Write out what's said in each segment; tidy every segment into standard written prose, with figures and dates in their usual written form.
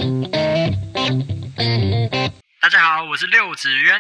大家好，我是六子渊。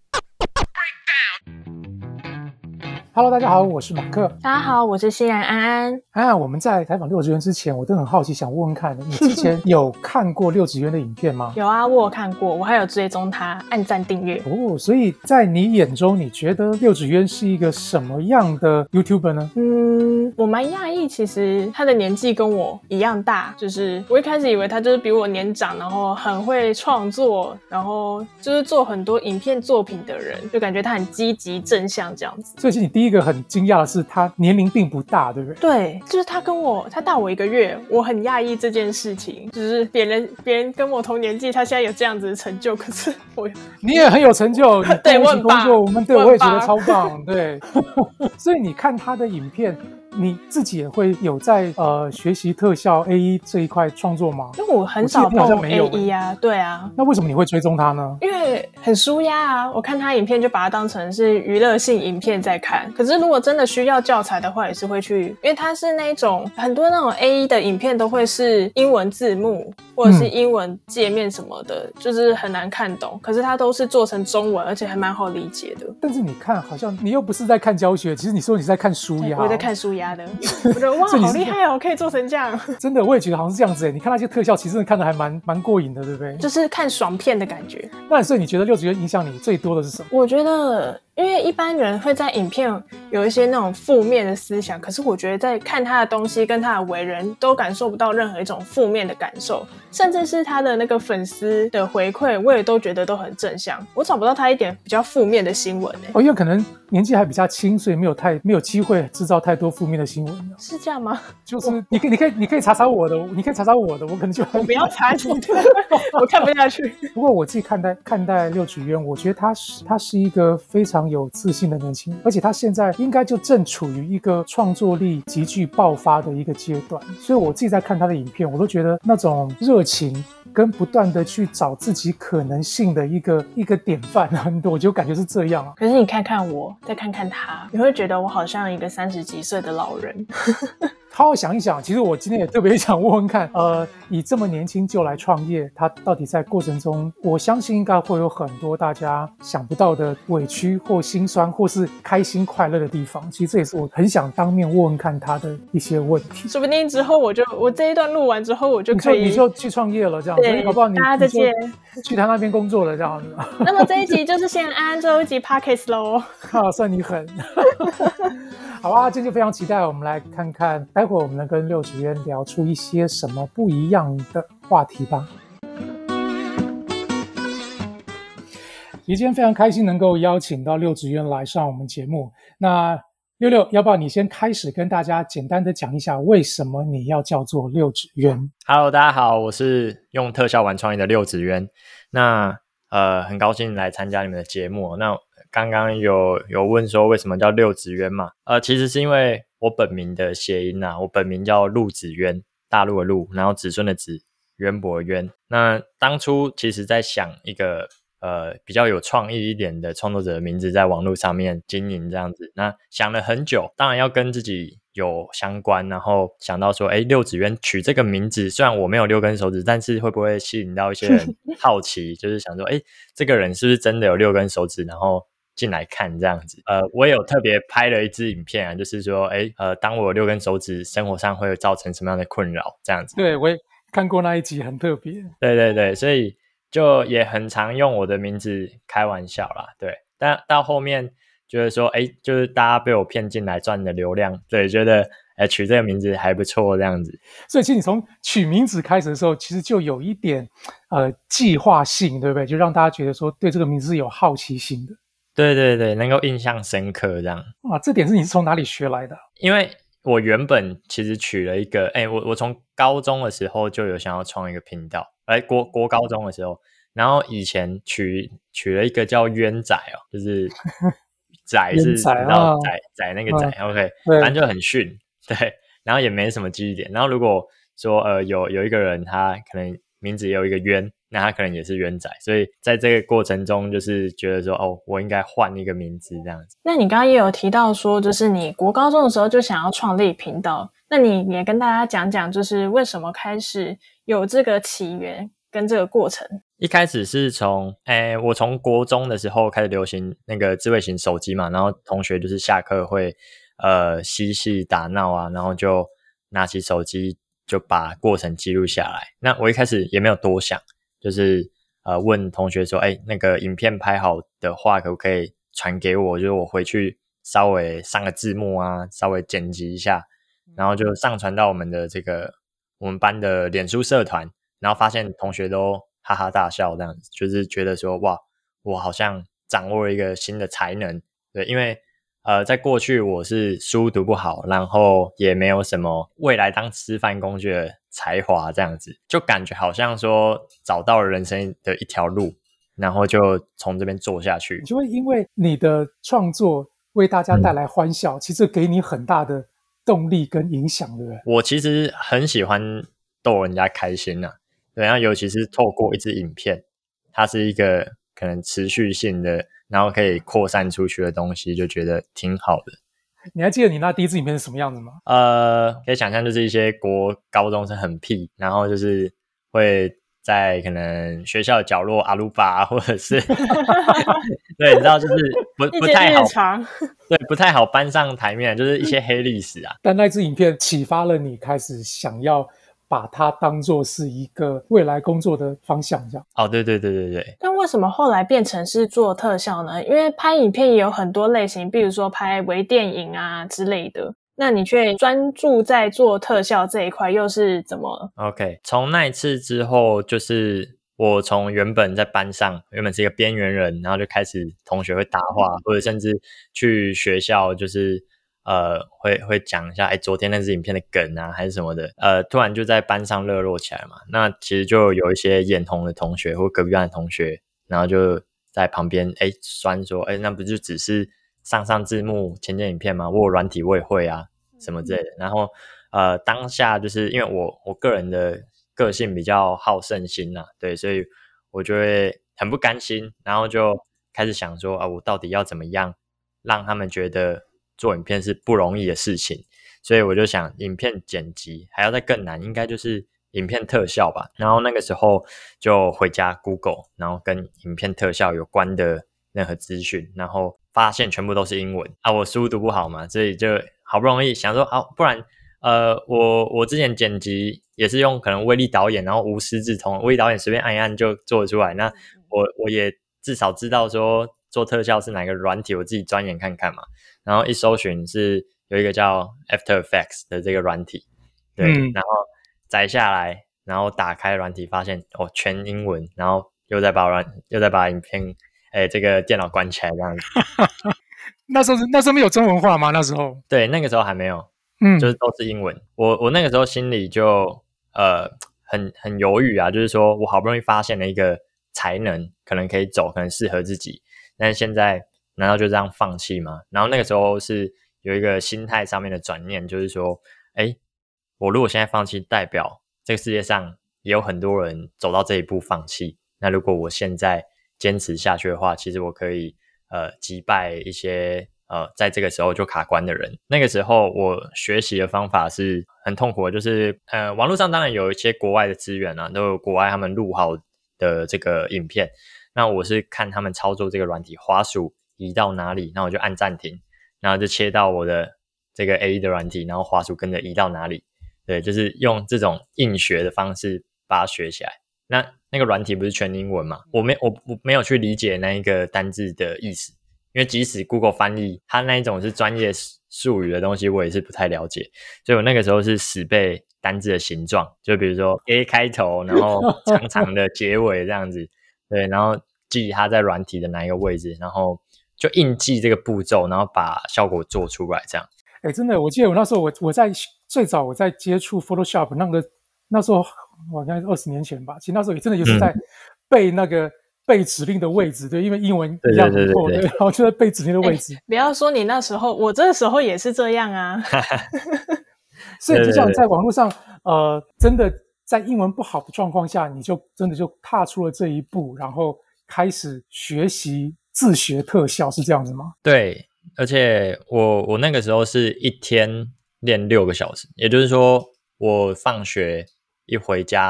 Hello， 大家好，我是马克。 大家好，我是欣然安安。 我们在采访六子渊之前，我都很好奇，想问问看，你之前有看过六子渊的影片吗？ 有啊，我有看过，我还有追踪他，按赞订阅。 哦，所以在你眼中，你觉得六子渊是一个什么样的 YouTuber 呢？ 我蛮讶异，其实他的年纪跟我一样大，就是我一开始以为他就是比我年长，然后很会创作，然后就是做很多影片作品的人，就感觉他很积极正向这样子。 所以其实你第一个很惊讶的是他年龄并不大，对不对？ 对，就是他大我1个月，我很讶异这件事情，就是别人跟我同年纪，他现在有这样子的成就，可是你也很有成就，你对， 跟我一起工作，我也觉得超棒，对。所以你看他的影片，你自己也会有在学习特效 AE 这一块创作吗？ 因为我很少碰 AE 啊，对啊。 那为什么你会追踪他呢？ 因为很舒压啊，我看他影片就把它当成是娱乐性影片在看。可是如果真的需要教材的话，也是会去，因为他是那种很多那种 AE 的影片都会是英文字幕或者是英文界面什么的，就是很难看懂。可是他都是做成中文，而且还蛮好理解的。 但是你看，好像你又不是在看教学，其实你说你是在看舒压。 我在看舒压的，我觉得哇，好厉害哦，可以做成这样。真的，我也觉得好像是这样子。你看那些特效，其实真的看得还蛮过瘾的，对不对？ 就是看爽片的感觉。 那所以你觉得六子渊影响你最多的是什么？ 我觉得，因为一般人会在影片有一些那种负面的思想，可是我觉得在看他的东西跟他的为人，都感受不到任何一种负面的感受，甚至是他的那个粉丝的回馈，我也都觉得都很正向。我找不到他一点比较负面的新闻因为可能年纪还比较轻，所以没有机会制造太多负面的新闻。 是这样吗？ 就是你可以查查我的，我可能就我不要查你的，我看不下去。 不过我自己看待六子渊，我觉得他是一个非常有自信的年轻人，而且他现在应该就正处于一个创作力极具爆发的一个阶段，所以我自己在看他的影片，我都觉得那种热情跟不断的去找自己可能性的一个典范，我就感觉是这样啊。 可是你看看我，再看看他，你会觉得我好像一个30几岁的老人。 好好想一想，其实我今天也特别想问问看，以这么年轻就来创业，他到底在过程中，我相信应该会有很多大家想不到的委屈或心酸，或是开心快乐的地方。其实这也是我很想当面问问看他的一些问题。 说不定之后我这一段录完之后，我就可以你就去创业了，这样子。 对， 搞不好你大家再见， 去他那边工作了，这样子。 那么这一集就是先安最后一集 Podcast 咯。 算你狠。好啊，今天就非常期待，我们来看看待会我们能跟六子渊聊出一些什么不一样的话题吧。今天非常开心能够邀请到六子渊来上我们节目。那六，要不要你先开始跟大家简单的讲一下，为什么你要叫做六子渊？ Hello， 大家好，我是用特效玩创意的六子渊。那很高兴来参加你们的节目。那刚刚有问说为什么叫六子渊嘛？其实是因为我本名的谐音啊，我本名叫陆子渊，大陆的陆，然后子孙的子，渊博的渊。那当初其实在想一个比较有创意一点的创作者的名字在网络上面经营这样子，那想了很久，当然要跟自己有相关，然后想到说六子渊取这个名字，虽然我没有6根手指，但是会不会吸引到一些人好奇就是想说这个人是不是真的有6根手指，然后进来看这样子。我也有特别拍了一支影片啊，就是说当我有6根手指，生活上会造成什么样的困扰这样子。 对，我也看过那一集，很特别。 对对对，所以就也很常用我的名字开玩笑啦。对，但到后面觉得说就是大家被我骗进来赚的流量，对，觉得取这个名字还不错这样子。 所以其实你从取名字开始的时候，其实就有一点计划性，对不对？就让大家觉得说对这个名字有好奇心的。 对对对，能够印象深刻这样。 哇，这点是你是从哪里学来的？ 因为我原本其实取了一个我从高中的时候就有想要创一个频道，国高中的时候，然后以前取了一个叫渊仔就是仔是你知道仔那个仔OK， 反正就很逊，对，然后也没什么记忆点。然后如果说有一个人他可能名字也有一个渊，那他可能也是渊仔，所以在这个过程中就是觉得说我应该换一个名字这样子。 那你刚刚也有提到说就是你国高中的时候就想要创立频道，那你也跟大家讲讲就是为什么开始有这个起源跟这个过程？ 一开始是我从国中的时候开始流行那个智慧型手机嘛，然后同学就是下课会嬉戏打闹啊，然后就拿起手机就把过程记录下来。那我一开始也没有多想，就是问同学说那个影片拍好的话可不可以传给我，就是我回去稍微上个字幕啊，稍微剪辑一下，然后就上传到我们班的脸书社团，然后发现同学都哈哈大笑，这样子就是觉得说哇，我好像掌握了一个新的才能。对，因为在过去我是书读不好，然后也没有什么未来当吃饭工具的才华，这样子就感觉好像说找到了人生的一条路，然后就从这边做下去。 你就会因为你的创作为大家带来欢笑，其实给你很大的动力跟影响，对不对？ 我其实很喜欢逗人家开心啊，对，然后尤其是透过一支影片，它是一个可能持续性的，然后可以扩散出去的东西，就觉得挺好的。 你还记得你那第一支影片是什么样子吗？ 可以想象就是一些高中生很屁，然后就是会在可能学校的角落阿鲁巴，或者是对，你知道就是不太好，对，不太好搬上台面，就是一些黑历史啊。 但那支影片启发了你开始想要把它当作是一个未来工作的方向，这样。 哦，对。 但为什么后来变成是做特效呢？因为拍影片也有很多类型，比如说拍微电影啊之类的。那你却专注在做特效这一块，又是怎么 ？OK， 从那一次之后，就是我从原本在班上原本是一个边缘人，然后就开始同学会搭话，或者甚至去学校就是会讲一下昨天那支影片的梗啊还是什么的，突然就在班上热络起来嘛。那其实就有一些眼红的同学或隔壁班的同学，然后就在旁边酸说那不就只是上字幕剪影片吗？我有软体我也会啊什么之类的。然后当下就是因为我个人的个性比较好胜心啊，对，所以我就会很不甘心，然后就开始想说我到底要怎么样让他们觉得做影片是不容易的事情。所以我就想影片剪辑还要再更难，应该就是影片特效吧。然后那个时候就回家 Google， 然后跟影片特效有关的任何资讯，然后发现全部都是英文啊，我书读不好嘛，所以就好不容易想说不然我之前剪辑也是用可能威力导演，然后无师自通，威力导演随便按一按就做得出来。那我也至少知道说做特效是哪个软体，我自己钻研看看嘛。然后一搜寻是有一个叫 After Effects 的这个软体，对，然后载下来，然后打开软体发现全英文，然后又再把影片这个电脑关起来这样子。 那时候没有中文化吗？那时候对，那个时候还没有，就是都是英文。我那个时候心里就很犹豫啊，就是说我好不容易发现了一个才能，可能可以走，可能适合自己，但是现在难道就这样放弃吗？然后那个时候是有一个心态上面的转念，就是说我如果现在放弃，代表这个世界上也有很多人走到这一步放弃。那如果我现在坚持下去的话，其实我可以击败一些在这个时候就卡关的人。那个时候我学习的方法是很痛苦的，就是网络上当然有一些国外的资源啊，都有国外他们录好的这个影片。那我是看他们操作这个软体，滑鼠移到哪里，那我就按暂停，然后就切到我的这个 A 的软体，然后滑鼠跟着移到哪里。对，就是用这种硬学的方式把它学起来。那个软体不是全英文嘛？我没有去理解那一个单字的意思，因为即使 Google 翻译，它那一种是专业术语的东西，我也是不太了解。所以我那个时候是死背单字的形状，就比如说 A 开头，然后长长的结尾这样子，对，然后记它在软体的哪一个位置，然后就硬记这个步骤，然后把效果做出来这样。 真的，我记得我那时候我在最早我在接触 Photoshop 那时候好像是20年前吧，其实那时候也真的也是在背指令的位置，对，因为英文一样很厚，对，然后就在背指令的位置。 不要说你那时候，我这时候也是这样啊。 所以就像在网络上，真的在英文不好的状况下，你就真的就踏出了这一步，然后开始学习自学特效，是这样子吗？ 对，而且我那个时候是一天练6个小时，也就是说我放学一回家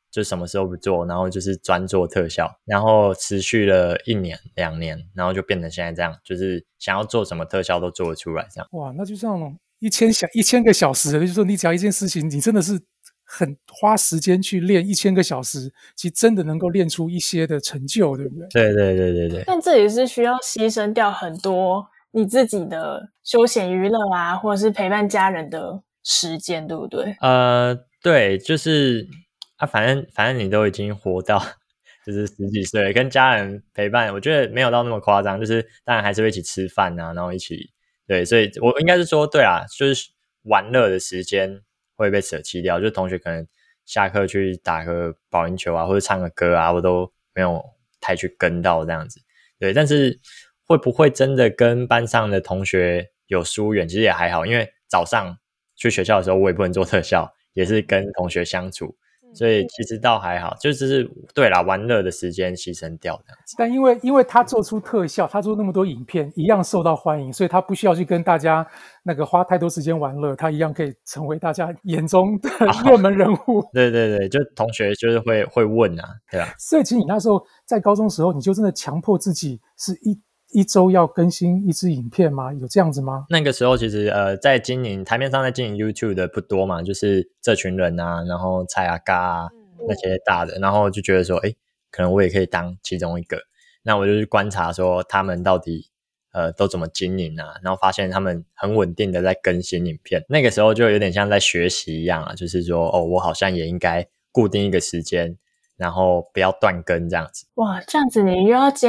就什么事都不做，然后就是专做特效，然后持续了1年2年，然后就变成现在这样，就是想要做什么特效都做得出来这样。 哇，那就像1000个小时，就是说你只要一件事情，你真的是很花时间去练1000个小时，其实真的能够练出一些的成就，对不对？ 对对对对对。 但这也是需要牺牲掉很多你自己的休闲娱乐啊，或者是陪伴家人的时间，对不对？ 对，就是反正你都已经活到就是10几岁了，跟家人陪伴，我觉得没有到那么夸张，就是当然还是会一起吃饭啊，然后一起对，所以我应该是说对啊，就是玩乐的时间会被舍弃掉，就是同学可能下课去打个保龄球啊，或者唱个歌啊，我都没有太去跟到这样子。对，但是会不会真的跟班上的同学有疏远，其实也还好，因为早上去学校的时候我也不能做特效，也是跟同学相处，所以其实倒还好，就只是对啦，玩乐的时间牺牲掉这样子。 但因为他做出特效，他做那么多影片，一样受到欢迎，所以他不需要去跟大家那个花太多时间玩乐，他一样可以成为大家眼中的热门人物。 对对对，就同学就是会问啊，对啊。 所以其实你那时候在高中时候，你就真的强迫自己是一周要更新一支影片吗？有这样子吗？ 那个时候其实在台面上在经营 YouTube 的不多嘛，就是这群人啊，然后蔡阿嘎啊那些大的，然后就觉得说可能我也可以当其中一个。那我就去观察说他们到底都怎么经营啊，然后发现他们很稳定的在更新影片。那个时候就有点像在学习一样啊，就是说我好像也应该固定一个时间，然后不要断更这样子。 哇，这样子你又要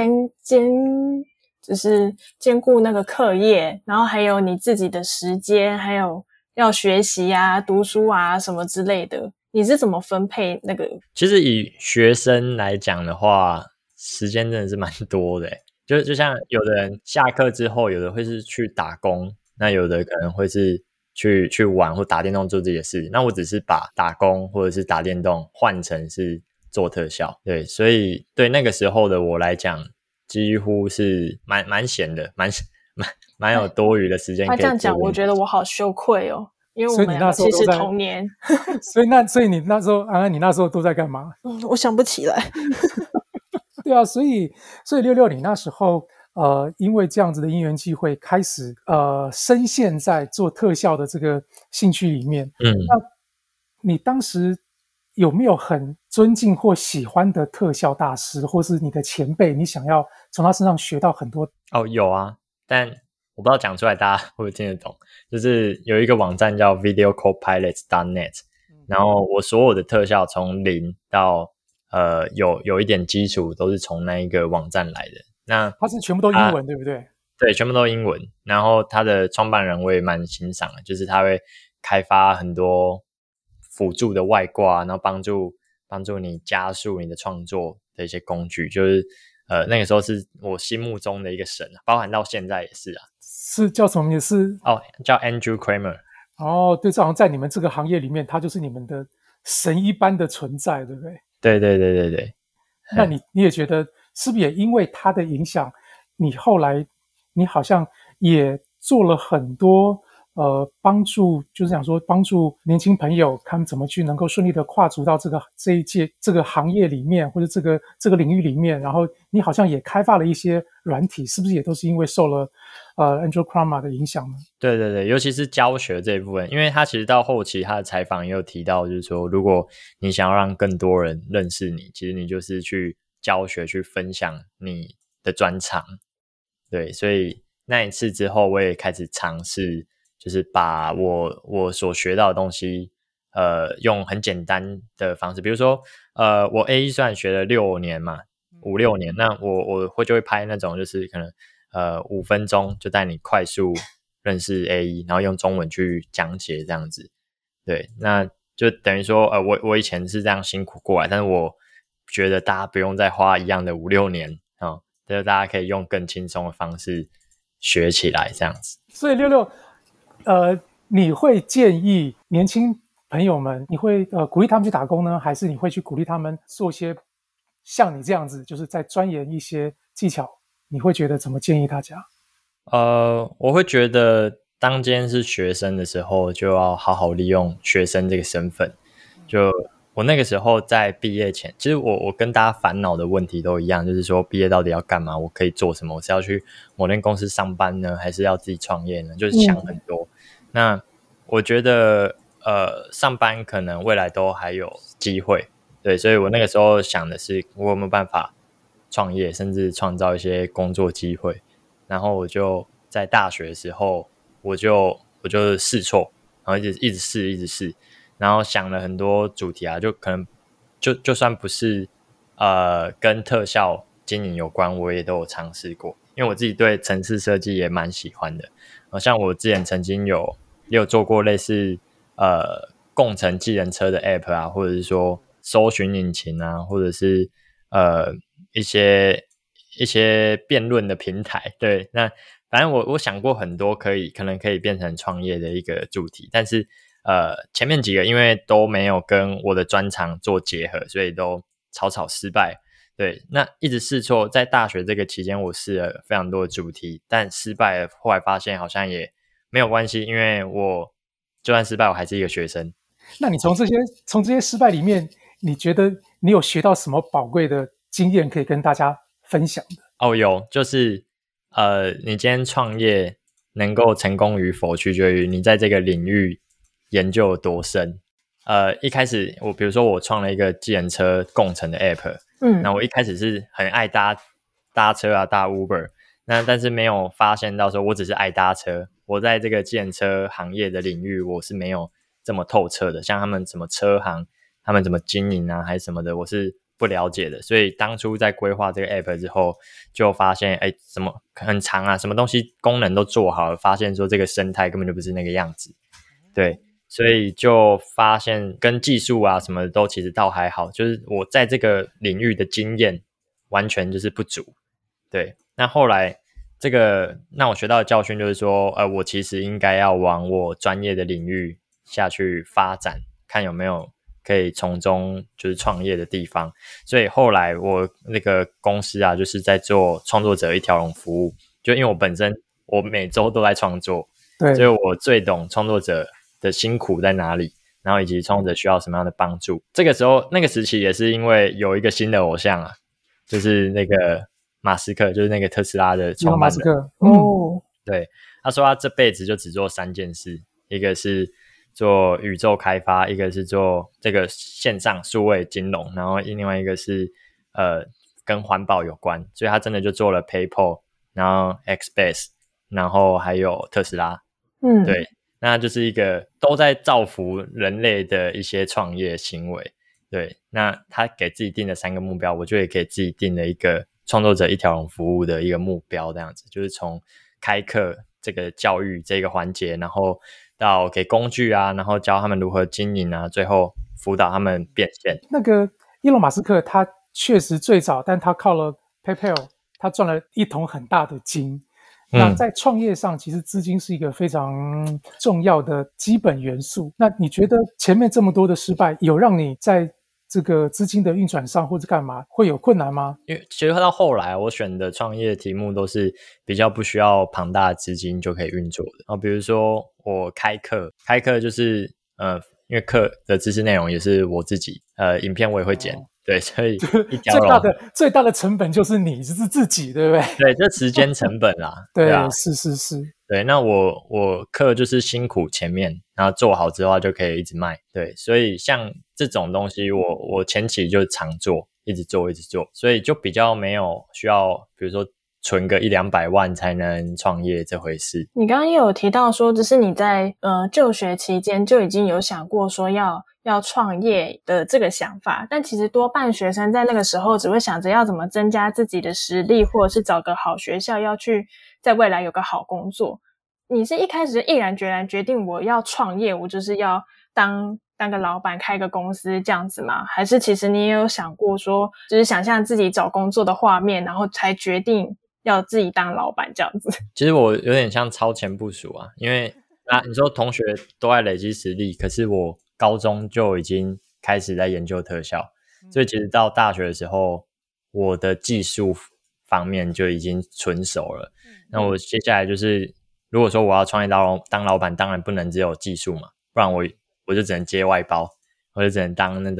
就是兼顾那个课业，然后还有你自己的时间，还有要学习啊、读书啊什么之类的，你是怎么分配那个？ 其实以学生来讲的话，时间真的是蛮多的就像有的人下课之后，有的会是去打工，那有的可能会是去玩或打电动做自己的事。那我只是把打工或者是打电动换成是做特效，对，所以对那个时候的我来讲，几乎是蛮闲的，蛮有多余的时间可以做。 他这样讲，我觉得我好羞愧哦，因为我们两个其实同年。 所以你那时候安安，你那时候都在干嘛？ 我想不起来。 对啊，所以66你那时候因为这样子的因缘际会，开始深陷在做特效的这个兴趣里面。那你当时有没有很尊敬或喜欢的特效大师，或是你的前辈，你想要从他身上学到很多？ 有啊，但我不知道讲出来大家会不会听得懂。就是有一个网站叫 videocopilot.net， 然后我所有的特效从零到有一点基础都是从那一个网站来的。那它是全部都英文，对不对？ 对，全部都英文。然后他的创办人我也蛮欣赏的，就是他会开发很多辅助的外挂，然后帮助你加速你的创作的一些工具，就是那个时候是我心目中的一个神，包含到现在也是啊。 是叫什么名字？ 叫 Andrew Kramer。 对，这好像在你们这个行业里面，他就是你们的神一般的存在，对不对？ 对对对对对。 那你也觉得是不是也因为他的影响，你后来你好像也做了很多帮助，就是想说帮助年轻朋友他们怎么去能够顺利的跨足到这个行业里面，或者这个领域里面，然后你好像也开发了一些软体，是不是也都是因为受了Andrew Kramer 的影响呢？ 对对对，尤其是教学这一部分，因为他其实到后期他的采访也有提到，就是说如果你想要让更多人认识你，其实你就是去教学，去分享你的专长。对，所以那一次之后我也开始尝试，就是把我所学到的东西用很简单的方式，比如说我 A1 虽然学了6年嘛，5-6年，那我就会拍那种就是可能5分钟就带你快速认识 A1， 然后用中文去讲解这样子。对，那就等于说我以前是这样辛苦过来，但是我觉得大家不用再花一样的5-6年就是大家可以用更轻松的方式学起来这样子。 所以66你会建议年轻朋友们，你会鼓励他们去打工呢，还是你会去鼓励他们做些像你这样子，就是在钻研一些技巧？你会觉得怎么建议大家？ 我会觉得当今天是学生的时候，就要好好利用学生这个身份。就我那个时候在毕业前，其实我跟大家烦恼的问题都一样，就是说毕业到底要干嘛，我可以做什么，我是要去某间公司上班呢，还是要自己创业呢，就是想很多。那我觉得上班可能未来都还有机会，对，所以我那个时候想的是我有没有办法创业，甚至创造一些工作机会。然后我就在大学的时候我就试错，然后一直试，然后想了很多主题啊，就可能就算不是跟特效经营有关，我也都有尝试过，因为我自己对程式设计也蛮喜欢的。像我之前曾经也有做过类似共乘计程车的 app 啊，或者是说搜寻引擎啊，或者是一些辩论的平台。对，那反正我想过很多可能可以变成创业的一个主题，但是前面几个因为都没有跟我的专长做结合，所以都草草失败。对，那一直试错，在大学这个期间我试了非常多的主题，但失败了，后来发现好像也没有关系，因为我就算失败我还是一个学生。 那你从这些失败里面，你觉得你有学到什么宝贵的经验可以跟大家分享的？ 有，就是你今天创业能够成功与否，取决于你在这个领域研究有多深。一开始比如说我创了一个计程车共乘的 app，那我一开始是很爱搭车啊，搭 Uber， 但是没有发现到说我只是爱搭车，我在这个计程车行业的领域我是没有这么透彻的，像他们什么车行，他们怎么经营啊，还是什么的，我是不了解的。所以当初在规划这个 app 之后，就发现什么很长啊，什么东西功能都做好了，发现说这个生态根本就不是那个样子。对，所以就发现跟技术啊什么的都其实倒还好，就是我在这个领域的经验完全就是不足。对，那后来那我学到的教训就是说我其实应该要往我专业的领域下去发展，看有没有可以从中就是创业的地方。所以后来我那个公司啊，就是在做创作者一条龙服务，就因为我本身我每周都在创作， 对， 所以我最懂创作者的辛苦在哪里，然后以及创作者需要什么样的帮助。这个时候那个时期也是因为有一个新的偶像啊，就是那个马斯克，就是那个特斯拉的创办人。马斯克对，他说他这辈子就只做3件事，一个是做宇宙开发，一个是做这个线上数位金融，然后另外一个是跟环保有关，所以他真的就做了 PayPal， 然后 Xbase， 然后还有特斯拉。对，那就是一个都在造福人类的一些创业行为。对，那他给自己定了3个目标，我就也给自己定了一个创作者一条龙服务的一个目标，这样子就是从开课这个教育这个环节，然后到给工具啊，然后教他们如何经营啊，最后辅导他们变现。 那个伊隆马斯克他确实最早，但他靠了 PayPal， 他赚了一桶很大的金。那在创业上，其实资金是一个非常重要的基本元素。那你觉得前面这么多的失败，有让你在这个资金的运转上或者干嘛会有困难吗？ 因为其实到后来我选的创业题目都是比较不需要庞大的资金就可以运作的。比如说我开课就是因为课的知识内容也是我自己，影片我也会剪。对，所以一条龙最大的成本就是你是自己，对不对？ 对，这时间成本啦。 对啊， 是。 对，那我课就是辛苦前面，然后做好之后就可以一直卖。对，所以像这种东西我前期就常做，一直做，所以就比较没有需要比如说存个100-200万才能创业这回事。 你刚刚也有提到说，只是你在就学期间就已经有想过说要创业的这个想法，但其实多半学生在那个时候只会想着要怎么增加自己的实力，或者是找个好学校，要去在未来有个好工作。你是一开始就毅然决然决定我要创业，我就是要当个老板，开个公司这样子吗？还是其实你也有想过说，就是想象自己找工作的画面，然后才决定要自己当老板这样子？ 其实我有点像超前部署啊，因为你说同学都在累积实力，可是我高中就已经开始在研究特效，所以其实到大学的时候，我的技术方面就已经纯熟了。那我接下来就是，如果说我要创业当老板，当然不能只有技术嘛，不然我就只能接外包，我就只能当那种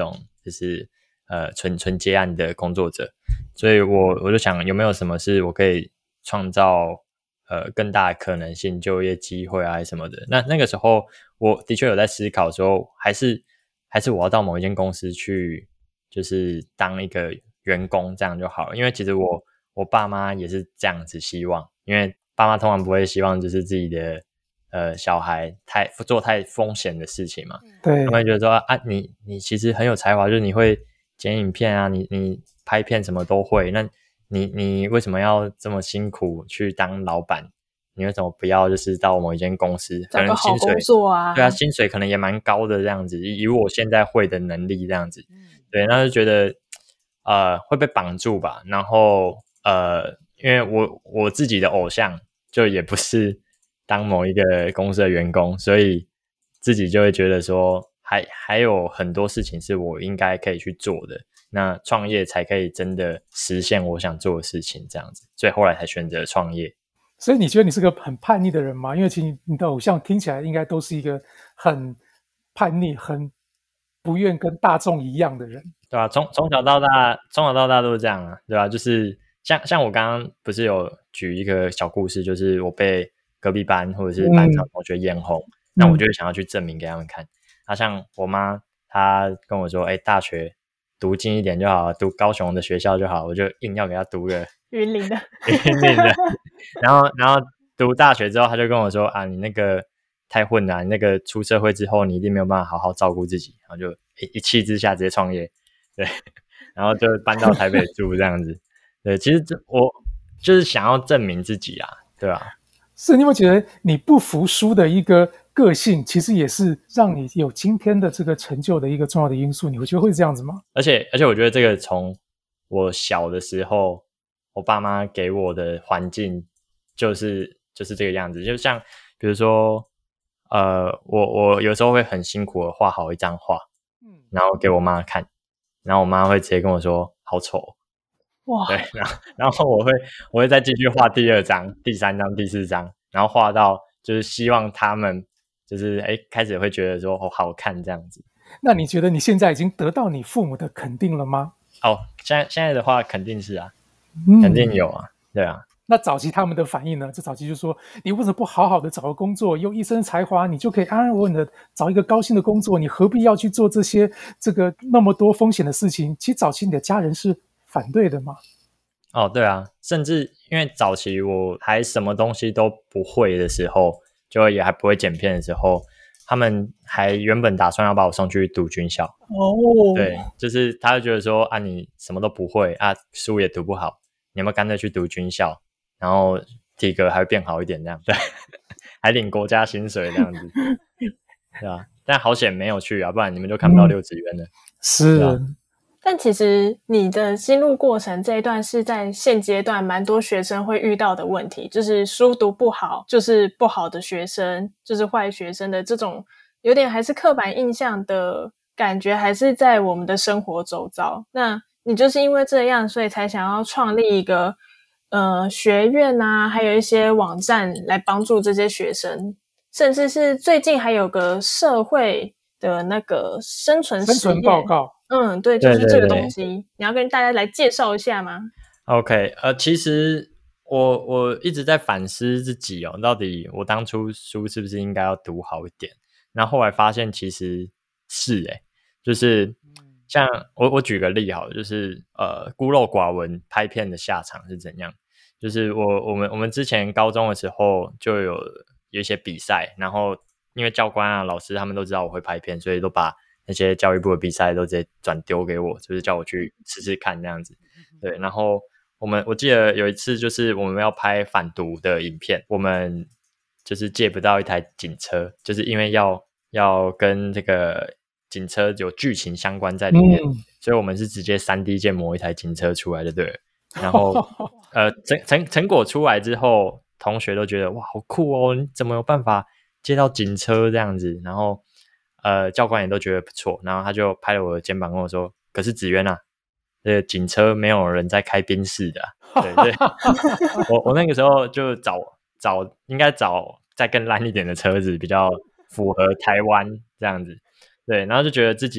就是纯接案的工作者，所以我就想有没有什么是我可以创造更大的可能性，就业机会啊什么的。那个时候我的确有在思考说，还是我要到某一间公司去，就是当一个员工这样就好了。因为其实我爸妈也是这样子希望，因为爸妈通常不会希望就是自己的小孩做太风险的事情嘛。 对， 他们会觉得说啊，你其实很有才华，就是你会剪影片啊，你拍片什么都会，那你为什么要这么辛苦去当老板？你为什么不要就是到某一间公司，可能薪水， 找个好工作啊？ 对啊，薪水可能也蛮高的这样子，以我现在会的能力这样子，对，那就觉得会被绑住吧。然后因为我自己的偶像就也不是当某一个公司的员工，所以自己就会觉得说还有很多事情是我应该可以去做的，那创业才可以真的实现我想做的事情这样子，所以后来才选择创业。 所以你觉得你是个很叛逆的人吗？因为其实你的偶像听起来应该都是一个很叛逆、很不愿跟大众一样的人， 对吧？从小到大都是这样啊，对吧？就是像我刚刚不是有举一个小故事，就是我被隔壁班或者是班上同学眼红，那我就会想要去证明给他们看。像我妈，她跟我说，大学读近一点就好，读高雄的学校就好，我就硬要给她读个云林的然后读大学之后，她就跟我说啊，你那个太混了，你那个出社会之后，你一定没有办法好好照顾自己，然后就一气之下直接创业，对，然后就搬到台北住这样子。对，其实我就是想要证明自己啊，对吧？ 是你有没有觉得你不服输的一个个性，其实也是让你有今天的这个成就的一个重要的因素？你会觉得会这样子吗？ 而且我觉得这个从我小的时候，我爸妈给我的环境就是这个样子。就像比如说我有时候会很辛苦的画好一张画，然后给我妈看，然后我妈会直接跟我说好丑。 哇， 对，然后我会再继续画第二张、第三张、第四张，然后画到就是希望他们就是开始会觉得说好看这样子。 那你觉得你现在已经得到你父母的肯定了吗？ 现在的话肯定是啊，肯定有啊，对啊。 那早期他们的反应呢？这早期就说你为什么不好好的找个工作，用一身才华，你就可以安安稳稳的找一个高薪的工作，你何必要去做这个那么多风险的事情？其实早期你的家人是反对的嘛？ 对啊，甚至因为早期我还什么东西都不会的时候，就也还不会剪片的时候，他们还原本打算要把我送去读军校。对，就是他就觉得说啊，你什么都不会啊，书也读不好，你有没有干脆去读军校，然后体格还会变好一点这样，对，还领国家薪水这样子，对啊，但好险没有去啊，不然你们就看不到六子渊了。 是。 但其实你的心路过程这一段是在现阶段蛮多学生会遇到的问题，就是书读不好就是不好的学生，就是坏学生的这种有点还是刻板印象的感觉，还是在我们的生活周遭。那你就是因为这样，所以才想要创立一个学院啊，还有一些网站来帮助这些学生，甚至是最近还有个社会的那个生存报告。 对，就是这个东西，你要跟大家来介绍一下吗 ？OK， 其实我一直在反思自己到底我当初书是不是应该要读好一点？然后后来发现其实是就是像我举个例好了，就是孤陋寡闻拍片的下场是怎样？就是我们之前高中的时候就有一些比赛，然后因为教官啊老师他们都知道我会拍片，所以都把那些教育部的比赛都直接转丢给我，就是叫我去试试看这样子。对，然后我记得有一次就是我们要拍反毒的影片，我们就是借不到一台警车，就是因为要跟这个警车有剧情相关在里面，所以我们是直接 3D 建模一台警车出来的，对。然后成果出来之后，同学都觉得哇好酷哦，你怎么有办法借到警车这样子？然后教官也都觉得不错，然后他就拍了我的肩膀跟我说：“可是子渊啊，这个警车没有人在开宾士的对对，我那个时候就应该找再更烂一点的车子，比较符合台湾这样子。对，然后就觉得自己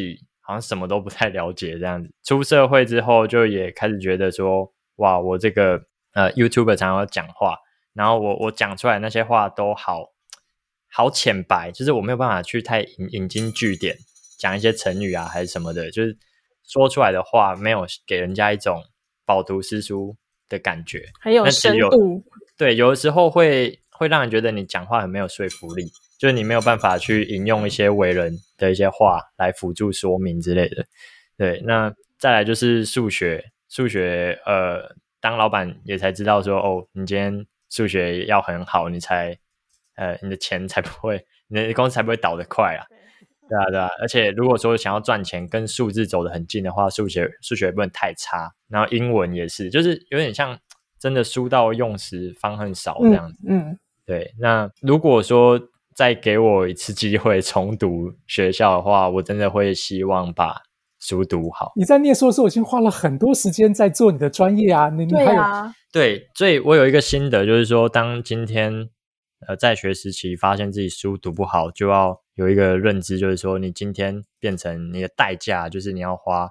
好像什么都不太了解这样子。出社会之后就也开始觉得说，哇，我这个YouTuber 常常讲话，然后我讲出来那些话都好浅白，就是我没有办法去太引经据典讲一些成语啊还是什么的，就是说出来的话没有给人家一种饱读诗书的感觉， 很有深度。 对，有的时候会让人觉得你讲话很没有说服力，就是你没有办法去引用一些伟人的一些话来辅助说明之类的。对，那再来就是数学当老板也才知道说，哦，你今天数学要很好，你的钱才不会，你的公司才不会倒得快啊。对啊，而且如果说想要赚钱跟数字走得很近的话，数学不能太差，然后英文也是，就是有点像真的书到用时方恨少这样子。对，那如果说再给我一次机会重读学校的话，我真的会希望把书读好。 你在念书的时候已经花了很多时间在做你的专业啊，你还有对，所以我有一个心得，就是说当今天在学时期发现自己书读不好，就要有一个认知，就是说你今天变成你的代价就是你要花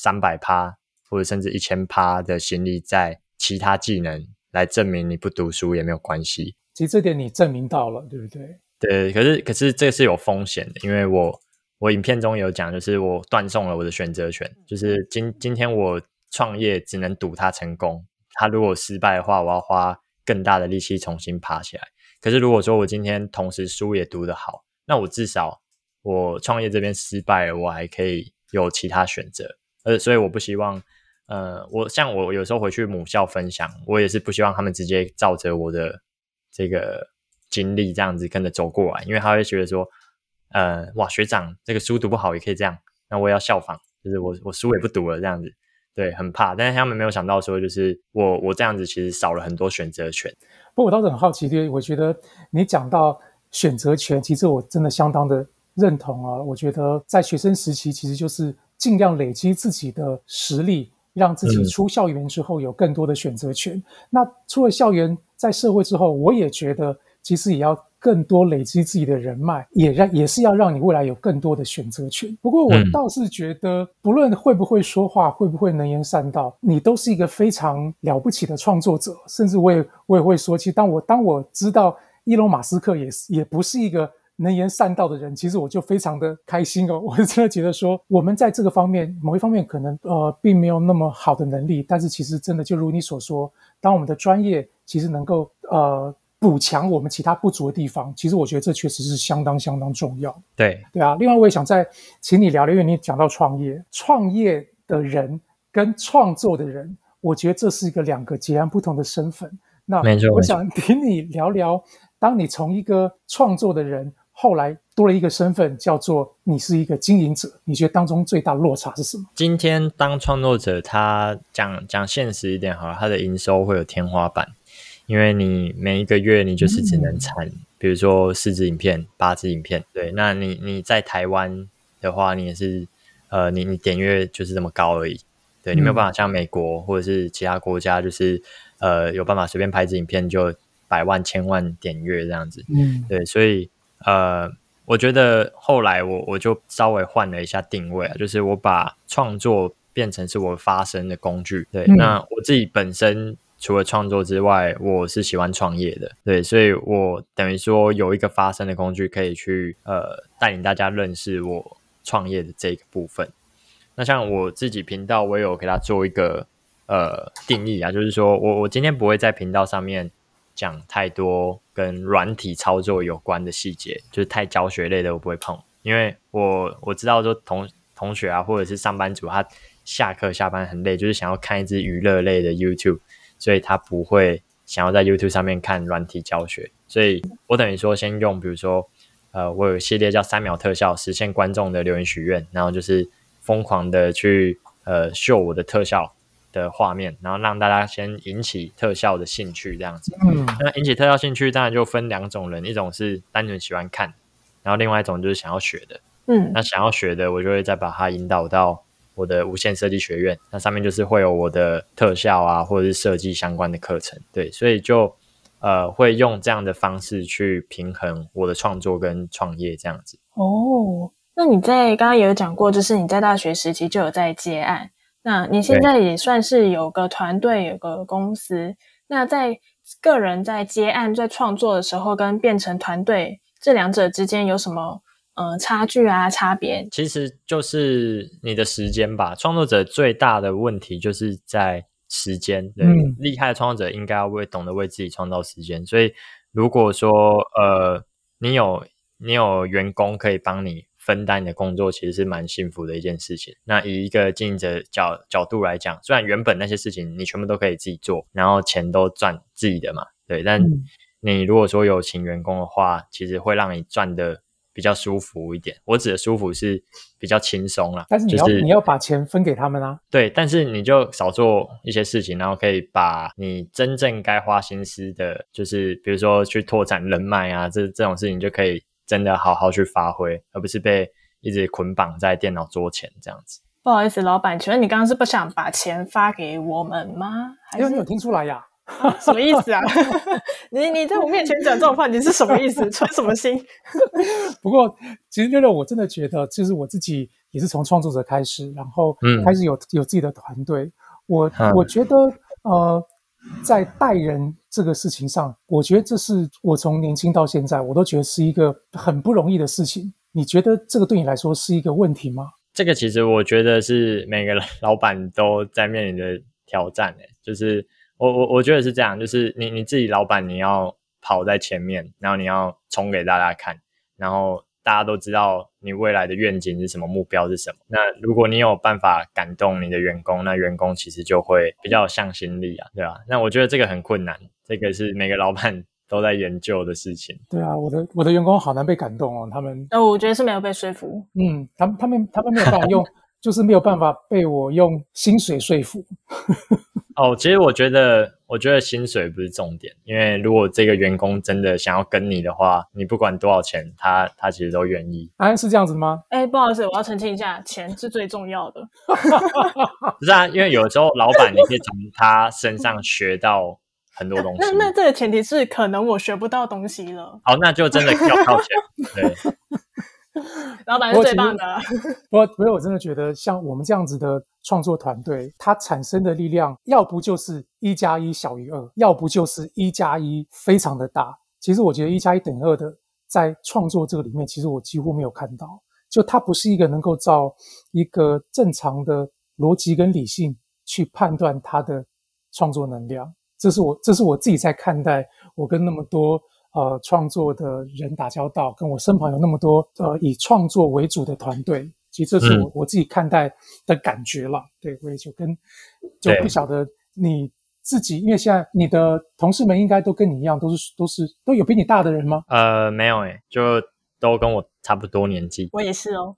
300%或者甚至1000%的心力在其他技能来证明你不读书也没有关系。 其实这点你证明到了，对不对？ 对，可是这是有风险的，因为我影片中有讲，就是我断送了我的选择权，就是今天我创业只能赌它成功，它如果失败的话，我要花更大的力气重新爬起来。可是如果说我今天同时书也读得好，那我至少我创业这边失败了，我还可以有其他选择。所以我不希望我有时候回去母校分享，我也是不希望他们直接照着我的这个经历这样子跟着走过来，因为他会觉得说哇，学长这个书读不好也可以这样，那我也要效仿，就是我书也不读了这样子。对，很怕，但是他们没有想到说，就是我这样子其实少了很多选择权。 不过我倒是很好奇，我觉得你讲到选择权，其实我真的相当的认同啊。我觉得在学生时期，其实就是尽量累积自己的实力，让自己出校园之后有更多的选择权。那出了校园，在社会之后，我也觉得其实也要更多累积自己的人脉，也是要让你未来有更多的选择权。不过我倒是觉得，不论会不会说话，会不会能言善道，你都是一个非常了不起的创作者。甚至我也会说，其实当我知道伊隆马斯克也不是一个能言善道的人，其实我就非常的开心哦。我真的觉得说，我们在这个方面某一方面可能并没有那么好的能力，但是其实真的就如你所说，当我们的专业其实能够补强我们其他不足的地方，其实我觉得这确实是相当重要。对啊，另外我也想再请你聊聊，因为你讲到创业的人跟创作的人，我觉得这是两个截然不同的身份。那我想听你聊聊，当你从一个创作的人后来多了一个身份，叫做你是一个经营者，你觉得当中最大的落差是什么？ 今天当创作者，他讲现实一点好了，他的营收会有天花板，因为你每一个月你就是只能产比如说4支影片8支影片，对，那你在台湾的话，你也是你点阅就是这么高而已，对，你没有办法像美国或者是其他国家，就是有办法随便拍支影片就100万1000万点阅这样子，对，所以我觉得后来我就稍微换了一下定位啊，就是我把创作变成是我发声的工具，对，那我自己本身除了创作之外，我是喜欢创业的，对，所以我等于说有一个发声的工具可以去带领大家认识我创业的这个部分。那像我自己频道，我有给它做一个定义啊，就是说我今天不会在频道上面讲太多跟软体操作有关的细节，就是太教学类的我不会碰，因为我知道说同学啊或者是上班族他下课下班很累，就是想要看一支娱乐类的 YouTube， 所以他不会想要在 YouTube 上面看软体教学，所以我等于说先用比如说我有系列叫3秒特效实现观众的留言许愿，然后就是疯狂的去秀我的特效的画面，然后让大家先引起特效的兴趣这样子。那引起特效兴趣当然就分2种人，一种是单纯喜欢看，然后另外一种就是想要学的。那想要学的我就会再把它引导到我的无限设计学院，那上面就是会有我的特效啊或者是设计相关的课程，对，所以就会用这样的方式去平衡我的创作跟创业这样子。 哦， 那你在刚刚也有讲过，就是你在大学时期就有在接案，那你现在也算是有个团队，有个公司。那在个人在接案在创作的时候跟变成团队这两者之间有什么差距啊差别？ 其实就是你的时间吧，创作者最大的问题就是在时间。对，厉害的创作者应该要懂得为自己创造时间。所以如果说你有员工可以帮你分担你的工作，其实是蛮幸福的一件事情。那以一个经营者角度来讲，虽然原本那些事情你全部都可以自己做，然后钱都赚自己的嘛，对，但你如果说有请员工的话，其实会让你赚的比较舒服一点。我指的舒服是比较轻松啦， 但是你要把钱分给他们啊。 对，但是你就少做一些事情，然后可以把你真正该花心思的，就是比如说去拓展人脉啊，这种事情就可以真的好好去发挥，而不是被一直捆绑在电脑桌前这样子。 不好意思，老板，请问你刚刚是不想把钱发给我们吗？ 因为你有听出来呀？ 什么意思啊？你在我面前讲这种话，你是什么意思？穿什么心？ 不过，其实六六我真的觉得，就是我自己也是从创作者开始，然后开始有自己的团队。我觉得在带人这个事情上，我觉得这是我从年轻到现在，我都觉得是一个很不容易的事情。你觉得这个对你来说是一个问题吗？ 这个其实我觉得是每个老板都在面临的挑战就是我觉得是这样，就是你自己老板你要跑在前面，然后你要冲给大家看，然后大家都知道你未来的愿景是什么，目标是什么。那如果你有办法感动你的员工，那员工其实就会比较有向心力啊，对吧？那我觉得这个很困难，这个是每个老板都在研究的事情。 对啊，我的员工好难被感动哦，他们我觉得是没有被说服。 他们没有办法用就是没有办法被我用薪水说服。 其实我觉得薪水不是重点，因为如果这个员工真的想要跟你的话，你不管多少钱，他其实都愿意。 是这样子吗？ 不好意思，我要澄清一下，钱是最重要的。 不是啊，因为有时候老板你可以从他身上学到很多东西。 那这个前提是可能我学不到东西了。 好，那就真的要靠钱。对。 老板是最棒的。 不过我真的觉得像我们这样子的创作团队，它产生的力量要不就是1+1小于2，要不就是1+1非常的大。其实我觉得1+1等于2的在创作这个里面，其实我几乎没有看到，就它不是一个能够照一个正常的逻辑跟理性去判断它的创作能量。这是我自己在看待我跟那么多创作的人打交道，跟我身旁有那么多以创作为主的团队，其实这是我自己看待的感觉啦。对，我也就不晓得你自己，因为现在你的同事们应该都跟你一样，都有比你大的人吗？ 没有就都跟我差不多年纪。 我也是哦。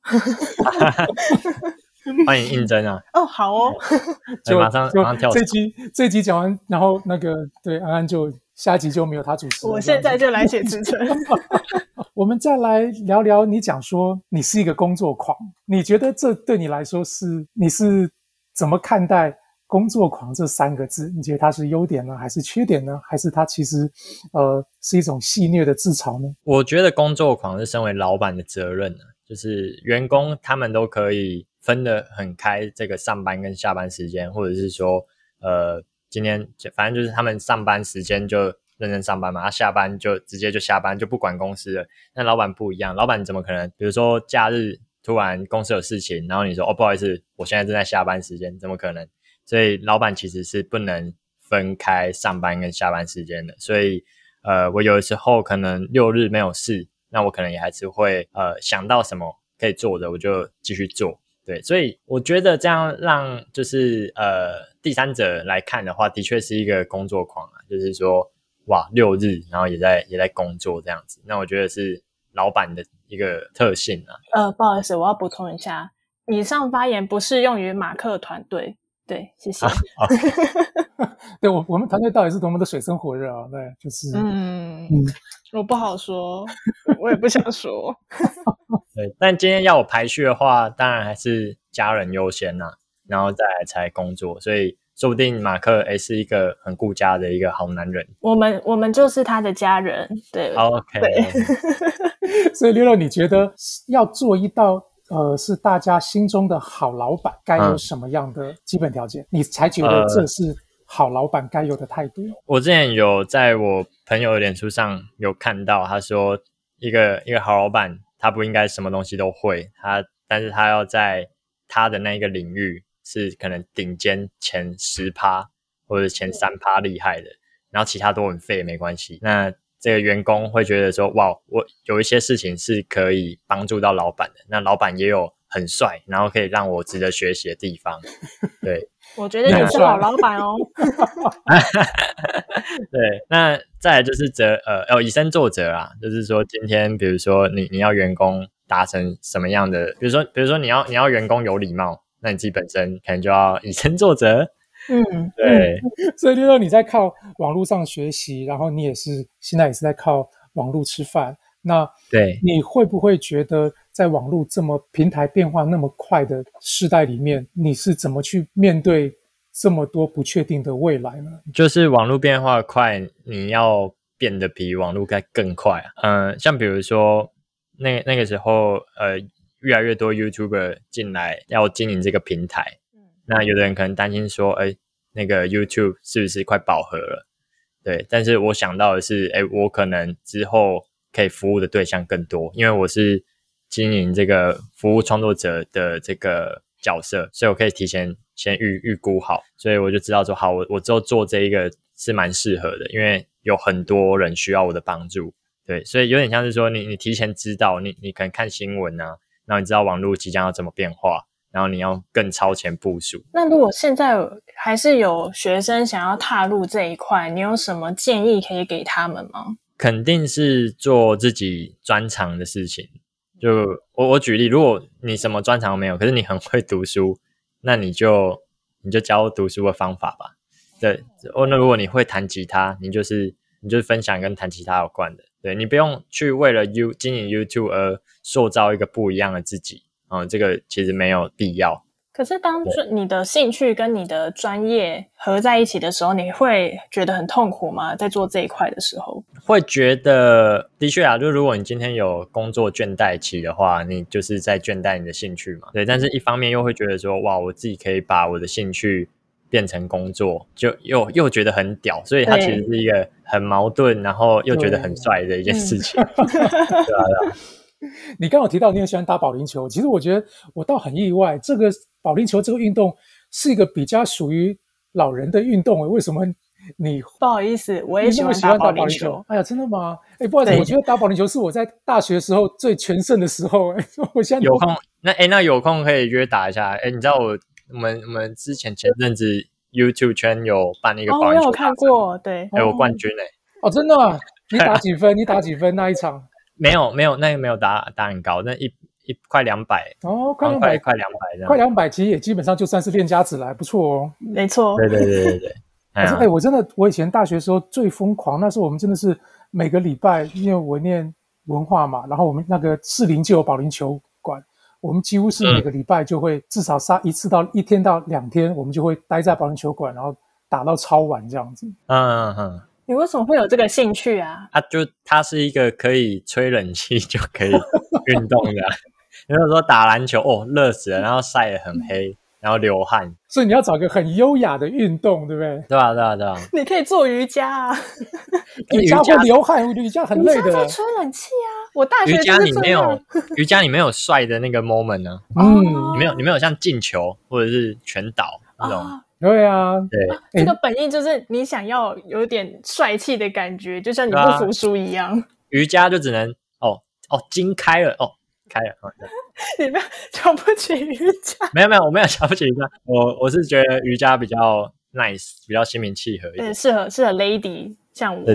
欢迎应征啊！ 好哦。 就马上跳。 这集讲完，然后对安安就下一集就没有他主持了。 我现在就来写职称。 我们再来聊聊，你讲说你是一个工作狂，你觉得这对你来说你是怎么看待工作狂这3个字？你觉得它是优点呢，还是缺点呢？还是它其实是一种戏谑的自嘲呢？我觉得工作狂是身为老板的责任就是员工他们都可以分得很开，这个上班跟下班时间，或者是说今天反正就是他们上班时间就认真上班嘛，下班就直接就下班，就不管公司了。那老板不一样，老板怎么可能比如说假日突然公司有事情，然后你说不好意思，我现在正在下班时间，怎么可能？所以老板其实是不能分开上班跟下班时间的。所以我有的时候可能6日没有事，那我可能也还是会想到什么可以做的我就继续做。对，所以我觉得这样让就是第三者来看的话，的确是一个工作狂就是说哇6日然后也在工作这样子。那我觉得是老板的一个特性不好意思，我要补充一下，以上发言不适用于马克团队。对，谢谢。 对，我们团队到底是多么的水深火热对，就是我不好说，我也不想说。 对，但今天要我排序的话，当然还是家人优先然后再来才工作，所以说不定马克是一个很顾家的一个好男人。 我们就是他的家人。对 OK 对。所以六六，你觉得要做一道是大家心中的好老板该有什么样的基本条件，你才觉得这是好老板该有的态度？ 我之前有在我朋友的脸书上有看到，他说一个好老板，他不应该什么东西都会，但是他要在他的那一个领域是可能顶尖前10%或者前3%厉害的，然后其他都很废没关系。那这个员工会觉得说，哇，我有一些事情是可以帮助到老板的，那老板也有很帅，然后可以让我值得学习的地方。对， 我觉得你是好老板哦。 对，那再来就是以身作则啦，就是说今天比如说你要员工达成什么样的，比如说你要员工有礼貌，那你自己本身可能就要以身作则。对， 所以就说你在靠网络上学习，然后你现在也是在靠网络吃饭。那对， 你会不会觉得在网络这么平台变化那么快的时代里面，你是怎么去面对这么多不确定的未来呢？ 就是网络变化快，你要变得比网络该更快啊。像比如说那个时候越来越多 YouTuber 进来要经营这个平台，那有的人可能担心说那个 YouTube 是不是快饱和了？对，但是我想到的是我可能之后可以服务的对象更多，因为我是经营这个服务创作者的这个角色，所以我可以提前先预估好，所以我就知道说好，我之后做这一个是蛮适合的，因为有很多人需要我的帮助。对，所以有点像是说你提前知道，你可能看新闻啊，然后你知道网络即将要怎么变化，然后你要更超前部署。 那如果现在还是有学生想要踏入这一块，你有什么建议可以给他们吗？ 肯定是做自己专长的事情。就我举例，如果你什么专长没有，可是你很会读书，那你就教读书的方法吧。对，那如果你会弹吉他，你就是分享跟弹吉他有关的。对，你不用去为了经营 YouTube 而塑造一个不一样的自己。这个其实没有必要。 可是当你的兴趣跟你的专业合在一起的时候，你会觉得很痛苦吗？在做这一块的时候， 会觉得的确啊，就如果你今天有工作倦怠期的话，你就是在倦怠你的兴趣嘛。对，但是一方面又会觉得说，哇，我自己可以把我的兴趣变成工作，就又觉得很屌，所以它其实是一个很矛盾，然后又觉得很帅的一件事情。对啊。 你刚刚有提到你很喜欢打保龄球，其实我觉得我倒很意外，这个保龄球这个运动是一个比较属于老人的运动。为什么你不好意思，我也喜欢打保龄球。 哎呀，真的吗？不好意思，我觉得打保龄球是我在大学的时候最全盛的时候。我现在有空那有空可以约打一下。你知道我们之前阵子 YouTube 圈有办一个保龄球， 我有看过，对， 我冠军真的啊？你打几分？你打几分那一场？ 没有，那个没有打很高，那快200 快200 这样， 快200其实也基本上就算是练家子来，不错哦。 没错， 对。 我以前大学的时候最疯狂，那时候我们真的是每个礼拜，因为我念文化嘛，然后我们那个士林就有保龄球馆，我们几乎是每个礼拜就会至少一天到2天，我们就会待在保龄球馆，然后打到超晚这样子。 你为什么会有这个兴趣啊？ 它是一个可以吹冷气就可以运动的。比如说打篮球，热死了，然后晒得很黑，然后流汗， 所以你要找个很优雅的运动，对不对？ 对啊。 你可以做瑜伽啊。 瑜伽会流汗，瑜伽很累的。 瑜伽在吹冷气啊。我大学瑜伽你没有帅的那个 moment 呢？你没有像进球或者是全倒那种。 对啊， 对， 这个本意就是你想要有点帅气的感觉，就像你不服输一样。 瑜伽就只能筋开了开了。 你不要瞧不起瑜伽。 没有，我没有瞧不起瑜伽，我是觉得瑜伽比较 nice， 比较心平气和一点，适合 lady 像我。 对，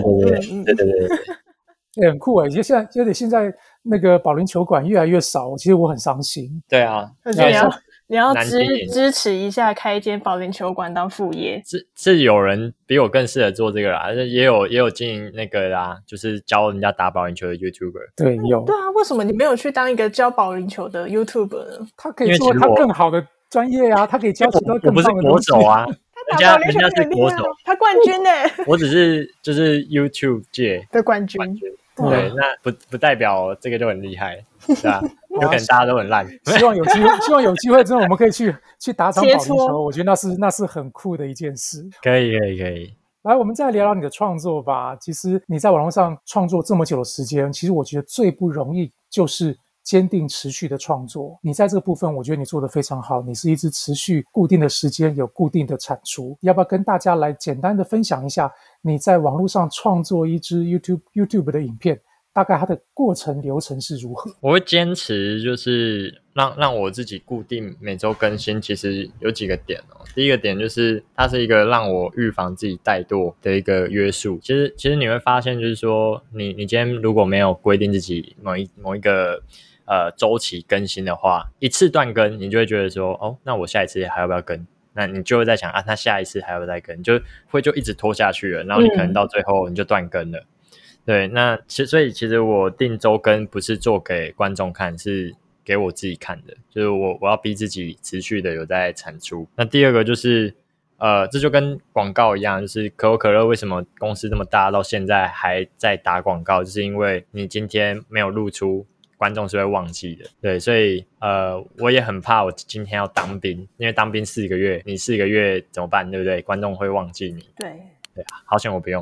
很酷哎！现在那个保龄球馆越来越少，其实我很伤心。 对啊， 你要支持一下开一间保龄球馆当副业。 是有人比我更适合做这个啦，也有经营那个啦，就是教人家打保龄球的 YouTuber。 对，有。 对啊，为什么你没有去当一个教保龄球的 YouTuber 呢？ 他可以做他更好的专业啊，他可以教其他更棒的东西。 我不是国手啊，人家是国手， 他冠军我只是就是 YouTube 界的冠军。 对，那不代表这个就很厉害，对吧？有可能大家都很烂。 希望有机会，真的我们可以去打场保龄球，我觉得那是很酷的一件事。 可以。 来，我们再聊聊你的创作吧。其实你在网络上创作这么久的时间，其实我觉得最不容易就是坚定持续的创作。你在这个部分，我觉得你做得非常好。你是一直持续固定的时间有固定的产出。要不要跟大家来简单的分享一下你在网络上创作一支 YouTube 的影片，大概它的过程流程是如何？ 我会坚持就是让我自己固定每周更新，其实有几个点哦。第一个点就是它是一个让我预防自己怠惰的一个约束。其实你会发现，就是说你今天如果没有规定自己某一个周期更新的话，一次断更，你就会觉得说，哦，那我下一次还要不要更？那你就会在想啊，那下一次还要再更，就一直拖下去了，然后你可能到最后你就断更了。对，那所以其实我定周更不是做给观众看，是给我自己看的，就是我要逼自己持续的有在产出。那第二个就是这就跟广告一样，就是可口可乐为什么公司这么大到现在还在打广告，就是因为你今天没有露出，观众是会忘记的。对，所以我也很怕我今天要当兵，因为当兵4个月，你4个月怎么办，对不对？观众会忘记你。 对啊，好险我不用。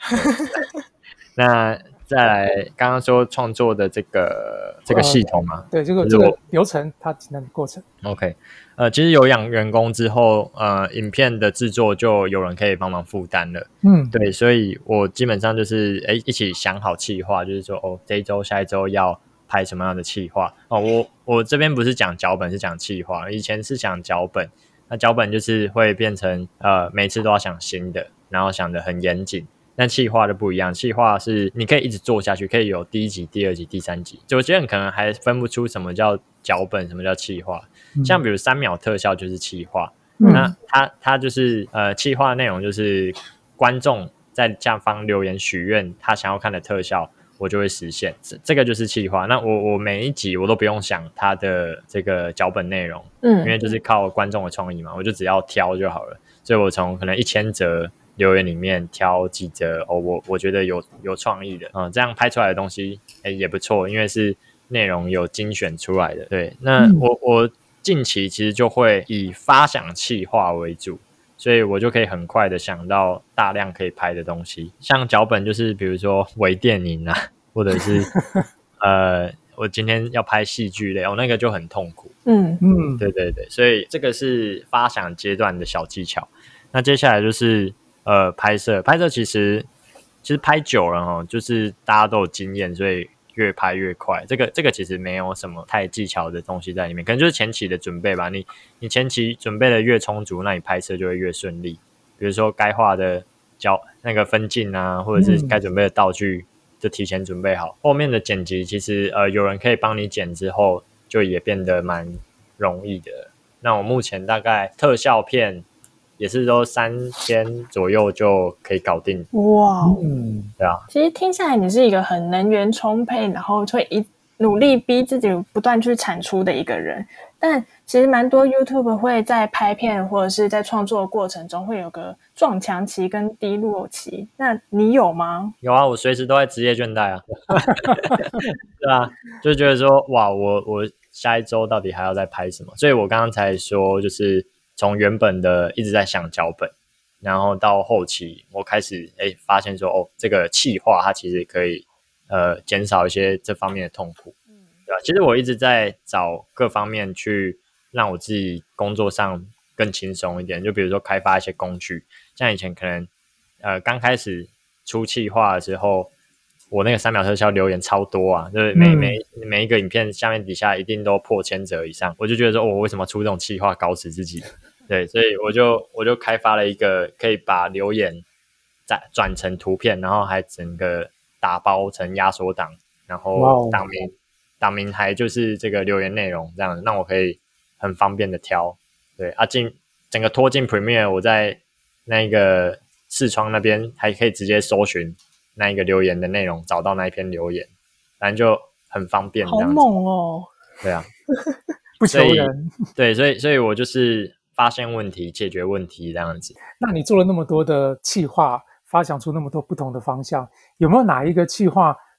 那再来刚刚说创作的这个系统嘛， 对，这个流程它简单的过程。 OK， 其实有养员工之后，影片的制作就有人可以帮忙负担了。对，所以我基本上就是一起想好企划，就是说这一周下一周要拍什么样的企划我这边不是讲脚本，是讲企划。以前是讲脚本，那脚本就是会变成每次都要想新的，然后想得很严谨。但企划就不一样，企划是你可以一直做下去，可以有第1集、第2集、第3集。就有些人可能还分不出什么叫脚本，什么叫企划。像比如3秒特效就是企划，那它就是企划内容就是观众在下方留言许愿他想要看的特效，我就会实现。这个就是企划。那我每一集我都不用想它的这个脚本内容，因为就是靠观众的创意嘛，我就只要挑就好了。所以我从可能1000则留言里面挑几则我觉得有创意的这样拍出来的东西也不错，因为是内容有精选出来的。对，那我近期其实就会以发想企划为主，所以我就可以很快的想到大量可以拍的东西。像脚本就是比如说微电影啊，或者是我今天要拍戏剧类那个就很痛苦。对，所以这个是发想阶段的小技巧。那接下来就是拍摄其实拍久了就是大家都有经验，所以越拍越快。这个其实没有什么太技巧的东西在里面，可能就是前期的准备吧。你前期准备的越充足，那你拍摄就会越顺利。比如说该画的那个分镜啊，或者是该准备的道具就提前准备好。后面的剪辑其实有人可以帮你剪之后，就也变得蛮容易的。那我目前大概特效片也是都3天左右就可以搞定。 哇， 对啊。 其实听下来你是一个很能源充沛，然后会努力逼自己不断去产出的一个人。但其实蛮多 YouTube 会在拍片或者是在创作的过程中会有个撞墙期跟低落期，那你有吗？ 有啊，我随时都在职业倦怠啊。对啊，就觉得说哇，我下一周到底还要再拍什么？所以我刚刚才说就是从原本的一直在想脚本，然后到后期我开始发现说这个企划它其实可以减少一些这方面的痛苦。对吧？其实我一直在找各方面去让我自己工作上更轻松一点，就比如说开发一些工具，像以前可能刚开始出企划的时候，我那个3秒特效留言超多啊，就是每一个影片下面底下一定都破1000则以上，我就觉得说我为什么出这种企划搞死自己？对，所以我就开发了一个可以把留言再转成图片，然后还整个打包成压缩档，然后档名还就是这个留言内容，这样让我可以很方便的挑。对啊，整个拖进 Premiere， 我在那个视窗那边还可以直接搜寻那一个留言的内容，找到那一篇留言，反正就很方便。 好猛哦！ 对啊， 不求人。 对，所以我就是发现问题，解决问题这样子。 那你做了那么多的企划，发想出那么多不同的方向，有没有哪一个企划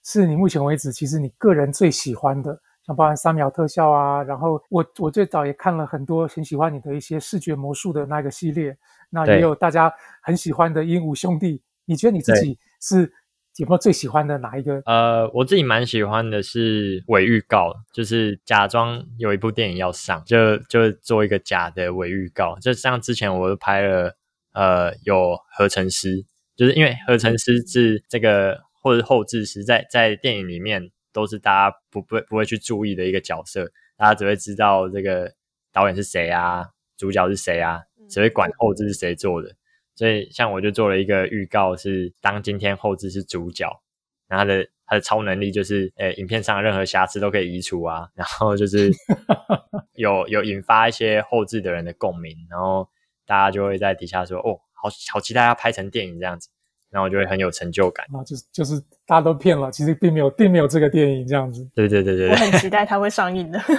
是你目前为止其实你个人最喜欢的？像包含3秒特效啊，然后我最早也看了很多很喜欢你的一些视觉魔术的那个系列，那也有大家很喜欢的鹦鹉兄弟。你觉得你自己是有没有最喜欢的哪一个？ 我自己蛮喜欢的是伪预告，就是假装有一部电影要上，就做一个假的伪预告。就像之前我拍了有合成师，就是因为合成师是这个或者后制师在电影里面都是大家不会去注意的一个角色，大家只会知道这个导演是谁啊，主角是谁啊，只会管后制是谁做的。所以像我就做了一个预告，是当今天后制是主角，然后他的超能力就是影片上任何瑕疵都可以移除啊，然后就是有引发一些后制的人的共鸣，然后大家就会在底下说哦，好期待要拍成电影这样子，然后我就会很有成就感。 就是大家都骗了，其实并没有这个电影这样子。 对， 我很期待它会上映的。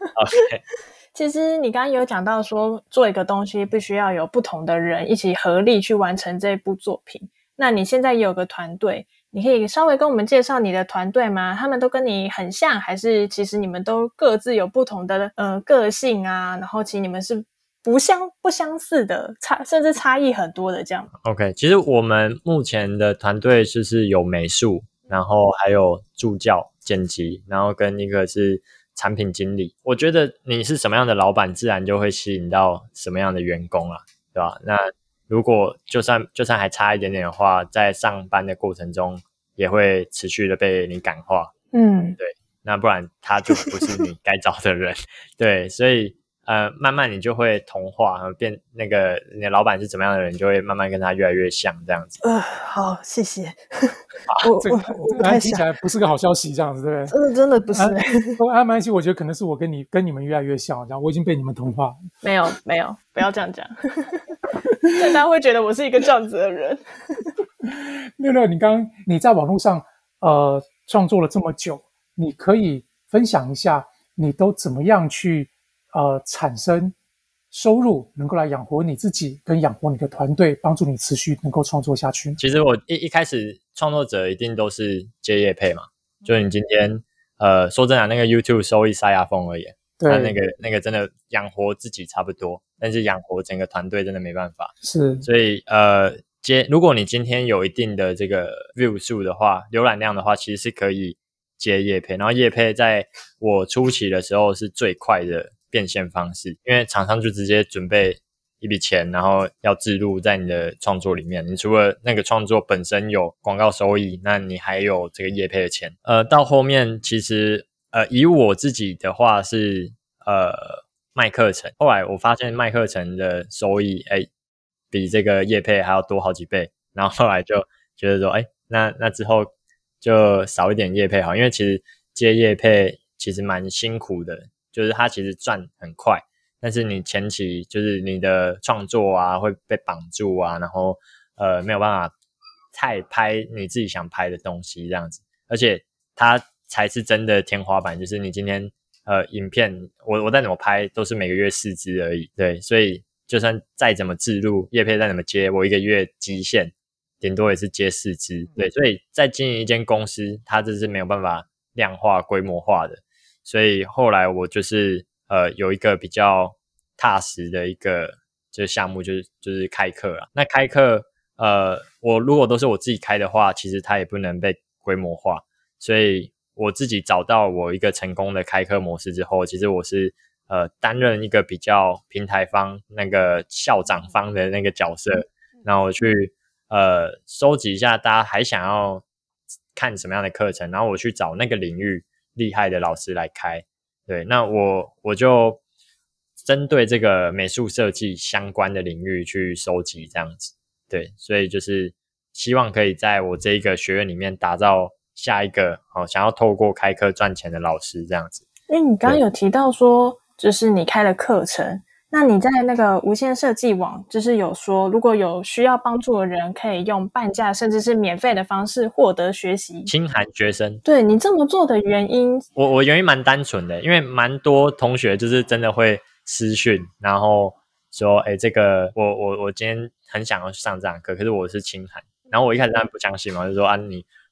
OK。 其实你刚刚有讲到说，做一个东西必须要有不同的人一起合力去完成这部作品。那你现在也有个团队，你可以稍微跟我们介绍你的团队吗？他们都跟你很像，还是其实你们都各自有不同的个性啊？然后其实你们是不相似的，甚至差异很多的这样。 OK， 其实我们目前的团队就是有美术，然后还有助教、剪辑，然后跟一个是产品经理。我觉得你是什么样的老板，自然就会吸引到什么样的员工啦，对吧？那如果就算还差一点点的话，在上班的过程中也会持续的被你感化。对，那不然他就不是你该找的人。对，所以慢慢你就会同化，变那个你的老板是怎么样的人，就会慢慢跟他越来越像这样子。 好，谢谢。 我听起来不是个好消息，这样子对不对？真的不是。 没关系，我觉得可能是我跟你们越来越像，这样我已经被你们同化。 没有，不要这样讲。大家会觉得我是一个这样子的人。 六，你在网络上创作了这么久，你可以分享一下你都怎么样去产生收入，能够来养活你自己跟养活你的团队，帮助你持续能够创作下去。 其实我一开始创作者一定都是接业配嘛，就是你今天说真的，那个 YouTube 收益塞牙缝而已， 对， 那个真的养活自己差不多，但是养活整个团队真的没办法。 是， 所以如果你今天有一定的这个 view 数的话，浏览量的话，其实是可以接业配，然后业配在我初期的时候是最快的变现方式，因为厂商就直接准备一笔钱，然后要置入在你的创作里面。你除了那个创作本身有广告收益，那你还有这个业配的钱。到后面其实以我自己的话是卖课程，后来我发现卖课程的收益比这个业配还要多好几倍，然后后来就觉得说那之后就少一点业配好，因为其实接业配其实蛮辛苦的，就是它其实赚很快，但是你前期就是你的创作啊会被绑住啊，然后没有办法太拍你自己想拍的东西这样子，而且它才是真的天花板，就是你今天影片我再怎么拍都是每个月4支而已，对，所以就算再怎么置入业配再怎么接，我一个月极限顶多也是接4支，对，所以在经营一间公司，它这是没有办法量化规模化的，所以后来我就是有一个比较踏实的一个就是项目，就是开课啦。那开课我如果都是我自己开的话，其实它也不能被规模化，所以我自己找到我一个成功的开课模式之后，其实我是担任一个比较平台方那个校长方的那个角色，然后我去收集一下大家还想要看什么样的课程，然后我去找那个领域厉害的老师来开。对，那我就针对这个美术设计相关的领域去收集这样子。对，所以就是希望可以在我这一个学院里面打造下一个想要透过开课赚钱的老师这样子。 因为你刚刚有提到说就是你开了课程，那你在那个无限设计网就是有说如果有需要帮助的人可以用半价甚至是免费的方式获得学习清寒学生。 对，你这么做的原因， 我原因蛮单纯的，因为蛮多同学就是真的会私讯然后说这个我今天很想要上这堂课，可是我是清寒，然后我一开始当然不相信嘛，就说你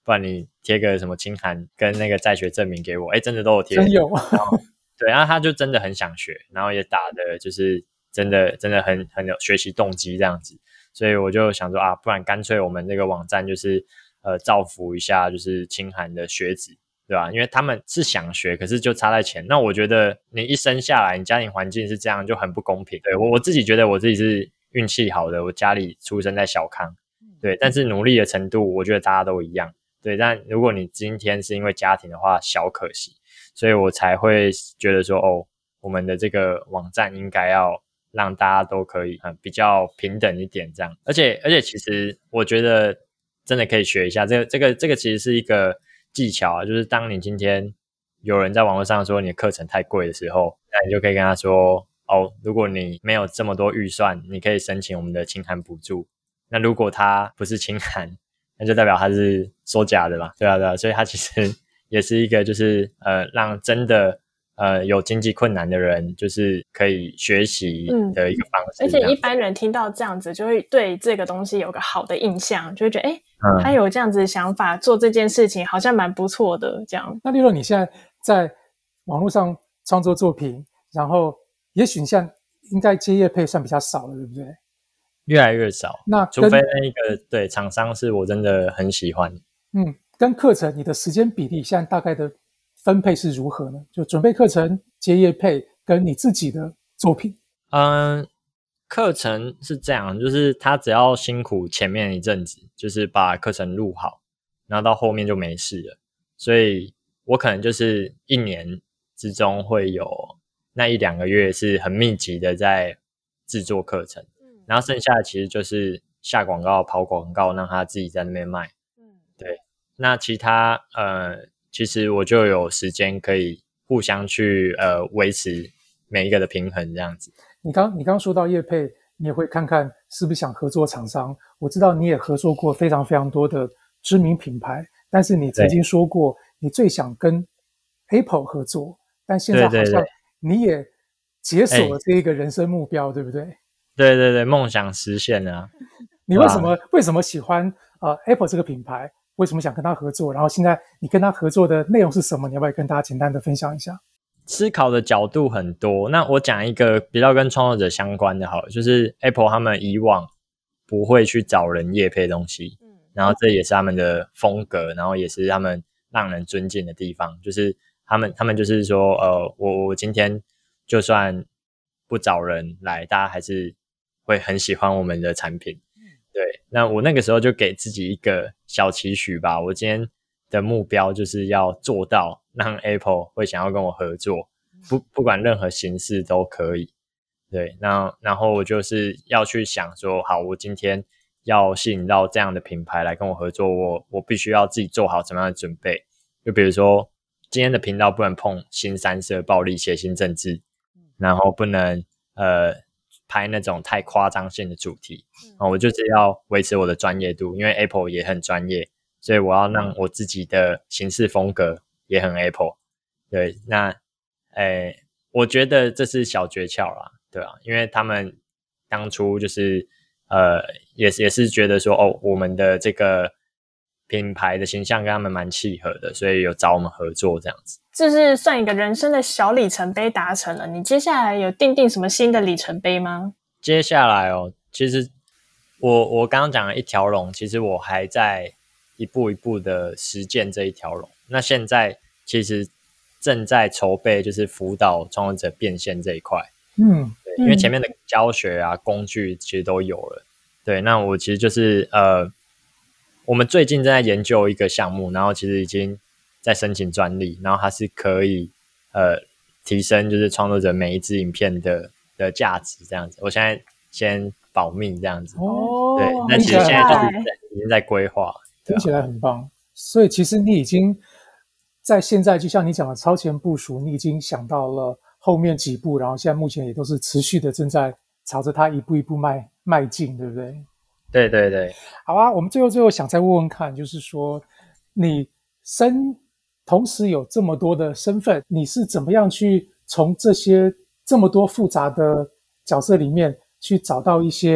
不然你贴个什么清函跟那个在学证明给我，真的都有贴， 真有。 对，然后他就真的很想学，然后也打的就是真的很有学习动机这样子，所以我就想说不然干脆我们这个网站就是造福一下就是清寒的学子，对吧？因为他们是想学，可是就差在钱。那我觉得你一生下来，你家庭环境是这样，就很不公平。对，我自己觉得我自己是运气好的，我家里出生在小康，对，但是努力的程度，我觉得大家都一样。对，但如果你今天是因为家庭的话，小可惜。所以我才会觉得说我们的这个网站应该要让大家都可以比较平等一点这样。而且其实我觉得真的可以学一下这个其实是一个技巧就是当你今天有人在网络上说你的课程太贵的时候，那你就可以跟他说如果你没有这么多预算，你可以申请我们的清函补助。那如果他不是清函，那就代表他是说假的嘛，对啊，所以他其实也是一个就是让真的有经济困难的人就是可以学习的一个方式， 而且一般人听到这样子就会对这个东西有个好的印象，就会觉得他有这样子的想法做这件事情好像蛮不错的这样。 那例如你现在在网络上创作作品，然后也许你现在应该接业配算比较少了，对不对？ 越来越少， 那除非那一个对厂商是我真的很喜欢。 跟课程你的时间比例现在大概的分配是如何呢？就准备课程、接业配跟你自己的作品。 课程是这样，就是他只要辛苦前面一阵子，就是把课程录好，然后到后面就没事了。所以我可能就是一年之中会有那1-2个月是很密集的在制作课程，然后剩下的其实就是下广告、跑广告，让他自己在那边卖。对。那其他其实我就有时间可以互相去维持每一个的平衡这样子。 你刚说到业配，你也会看看是不是想合作厂商。我知道你也合作过非常非常多的知名品牌，但是你曾经说过你最想跟 Apple 合作，但现在好像你也解锁了这一个人生目标，对不对？ 对，梦想实现了。 你为什么喜欢Apple 这个品牌？为什么想跟他合作？然后现在你跟他合作的内容是什么？你要不要跟大家简单的分享一下？ 思考的角度很多，那我讲一个比较跟创作者相关的好了，就是 Apple 他们以往不会去找人业配东西，然后这也是他们的风格，然后也是他们让人尊敬的地方，就是他们就是说我今天就算不找人来，大家还是会很喜欢我们的产品。对，那我那个时候就给自己一个小期许吧，我今天的目标就是要做到让 Apple 会想要跟我合作，不管任何形式都可以。对，然后我就是要去想说，好，我今天要吸引到这样的品牌来跟我合作，我必须要自己做好什么样的准备。就比如说今天的频道不能碰新三色、暴力、血腥、政治，然后不能拍那种太夸张性的主题，我就是要维持我的专业度，因为 Apple 也很专业，所以我要让我自己的行事风格也很 Apple。 对，那我觉得这是小诀窍啦，对啊，因为他们当初就是也是觉得说我们的这个品牌的形象跟他们蛮契合的，所以有找我们合作这样子。 这是算一个人生的小里程碑达成了，你接下来有定什么新的里程碑吗？ 接下来其实我刚刚讲了一条龙，其实我还在一步一步的实践这一条龙。那现在其实正在筹备就是辅导创作者变现这一块。对，因为前面的教学啊工具其实都有了。对，那我其实就是我们最近正在研究一个项目，然后其实已经在申请专利，然后它是可以提升就是创作者每一支影片的价值这样子。我现在先保密这样子。对，那其实现在就是已经在规划， 听起来很棒。所以其实你已经在现在就像你讲的超前部署，你已经想到了后面几步，然后现在目前也都是持续的正在朝着它一步一步迈进，对不对？ 对。 好啊，我们最后想再问问看，就是说你同时有这么多的身份，你是怎么样去从这么多复杂的角色里面去找到一些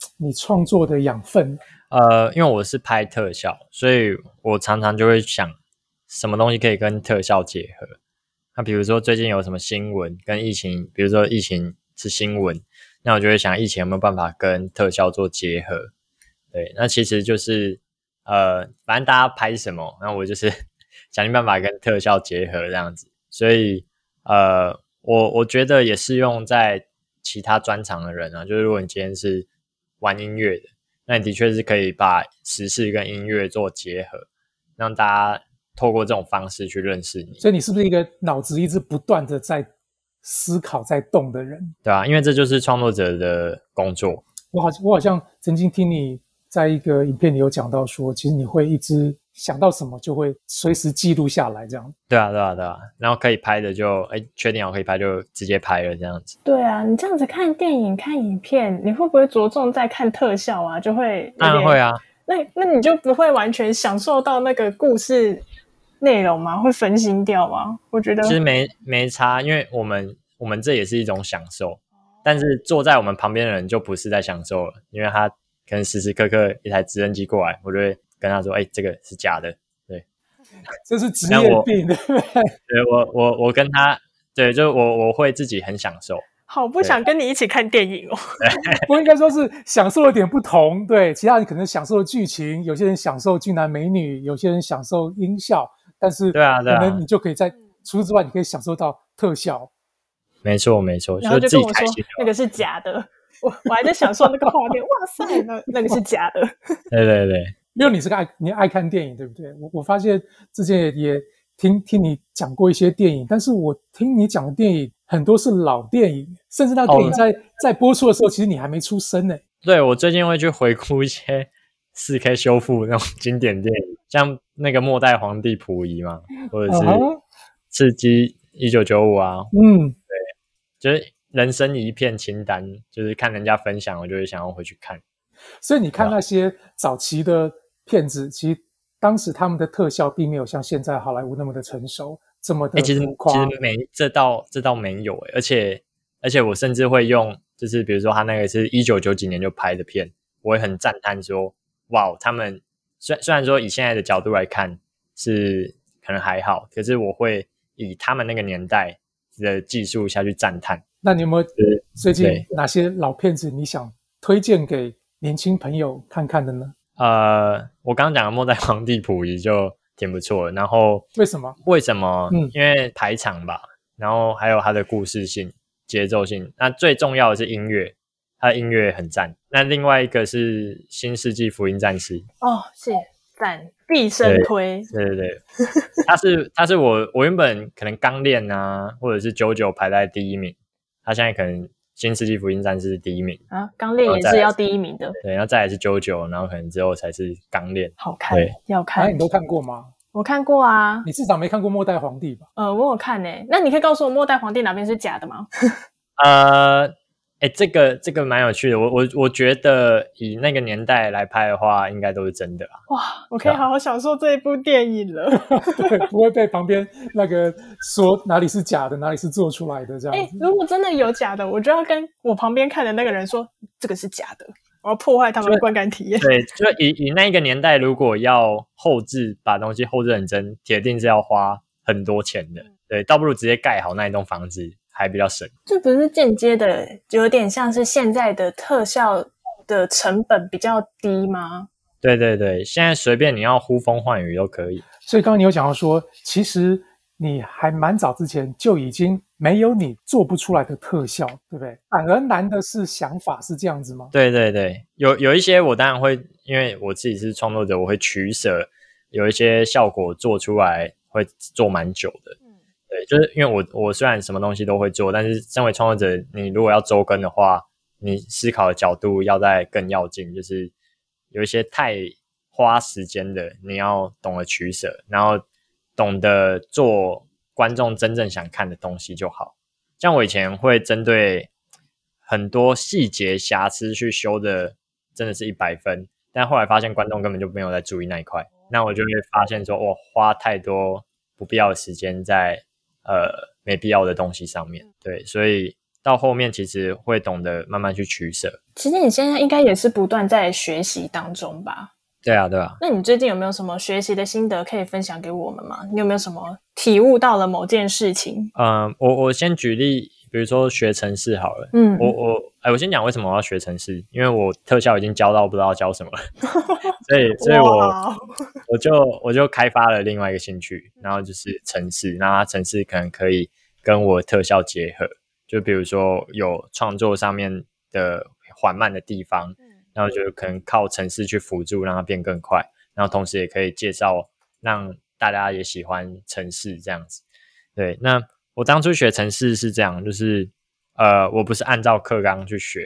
你创作的养分？ 因为我是拍特效，所以我常常就会想什么东西可以跟特效结合。那比如说最近有什么新闻跟疫情，比如说疫情是新闻，那我就会想疫情有没有办法跟特效做结合。对，那其实就是反正大家拍什么，那我就是想尽办法跟特效结合这样子。所以我觉得也适用在其他专长的人啊，就是如果你今天是玩音乐的，那你的确是可以把时事跟音乐做结合，让大家透过这种方式去认识你。 所以你是不是一个脑子一直不断的在思考在动的人？ 对啊，因为这就是创作者的工作。 我好像曾经听你在一个影片里有讲到说，其实你会一直想到什么就会随时记录下来这样。 对啊，然后可以拍的就确定好可以拍就直接拍了这样子。 对啊，你这样子看电影看影片，你会不会着重在看特效啊？就会当然会啊。 那你就不会完全享受到那个故事内容吗？会分心掉吗？我觉得其实没差，因为我们这也是一种享受，但是坐在我们旁边的人就不是在享受了，因为他可能时时刻刻一台直升机过来，我就会跟他说这个是假的。对， 这是职业病，对不对？ 对，我跟他，对，就我会自己很享受。 好不想跟你一起看电影哦。 不应该说是享受的点不同，对，其他人可能享受的剧情，有些人享受俊男美女，有些人享受音效，但是可能你就可以在除此之外，你可以享受到特效。 没错， 然后就跟我说那个是假的，我还在享受那个画面，哇塞，那个是假的。 对， 因为你爱看电影，对不对？我发现之前也听你讲过一些电影，但是我听你讲的电影很多是老电影，甚至那电影在播出的时候，其实你还没出生呢。 对，我最近会去回顾一些 4K 修复那种经典电影，像那个末代皇帝溥仪嘛，或者是刺激1995啊，对，就是人生一片清单，就是看人家分享，我就会想要回去看。 所以你看那些早期的片子，其实当时他们的特效并没有像现在好莱坞那么的成熟，这么的浮夸。 其实这倒没有而且我甚至会用，就是比如说他那个是1990几年就拍的片，我会很赞叹说，哇，他们虽然说以现在的角度来看是可能还好，可是我会以他们那个年代的技术下去赞叹。 那你有没有最近哪些老片子你想推荐给年轻朋友看看的呢？ 我刚刚讲的末代皇帝溥仪就挺不错的，然后为什么？因为排场吧，然后还有它的故事性、节奏性，那最重要的是音乐，它的音乐很赞。那另外一个是新世纪福音战士， 是赞，毕生推。 对，他是我原本可能刚练啊，或者是99排在第一名，他现在可能新世纪福音战士是第一名啊，刚练也是要第一名的。 对，然后再来是99，然后可能之后才是刚练。 好看，要看。 你都看过吗？ 我看过啊。 你至少没看过末代皇帝吧？ 我有看欸。那你可以告诉我末代皇帝哪边是假的吗？ 这个蛮有趣的。我觉得以那个年代来拍的话，应该都是真的啦。 哇，我可以好好享受这一部电影了。 对，不会被旁边那个说哪里是假的，哪里是做出来的这样子。 如果真的有假的，我就要跟我旁边看的那个人说这个是假的，我要破坏他们的观感体验。 对，就以那个年代，如果要后置，把东西后置很真，铁定是要花很多钱的。对，倒不如直接盖好那一栋房子。还比较省， 这不是间接的，有点像是现在的特效的成本比较低吗？ 对，现在随便你要呼风唤雨都可以。 所以刚刚你有讲到说，其实你还蛮早之前就已经没有你做不出来的特效，对不对？反而难的是想法，是这样子吗？ 对，有一些我当然会，因为我自己是创作者，我会取舍，有一些效果做出来会做蛮久的。对，就是因为我虽然什么东西都会做，但是身为创作者，你如果要周更的话，你思考的角度要再更要紧，就是有一些太花时间的，你要懂得取舍，然后懂得做观众真正想看的东西就好。像我以前会针对很多细节瑕疵去修的，真的是100分，但后来发现观众根本就没有在注意那一块，那我就会发现说，花太多不必要的时间在没必要的东西上面。对，所以到后面其实会懂得慢慢去取舍。 其实你现在应该也是不断在学习当中吧？ 对啊，对啊。 那你最近有没有什么学习的心得可以分享给我们吗？你有没有什么体悟到了某件事情？ 我先举例，比如说学程式好了。我先讲为什么我要学程式，因为我特效已经教到不知道教什么了，所以我就开发了另外一个兴趣，然后就是程式，然后它程式可能可以跟我特效结合，就比如说有创作上面的缓慢的地方，然后就可能靠程式去辅助让它变更快，然后同时也可以介绍让大家也喜欢程式这样子。对，那我当初学程式是这样，就是我不是按照课纲去学，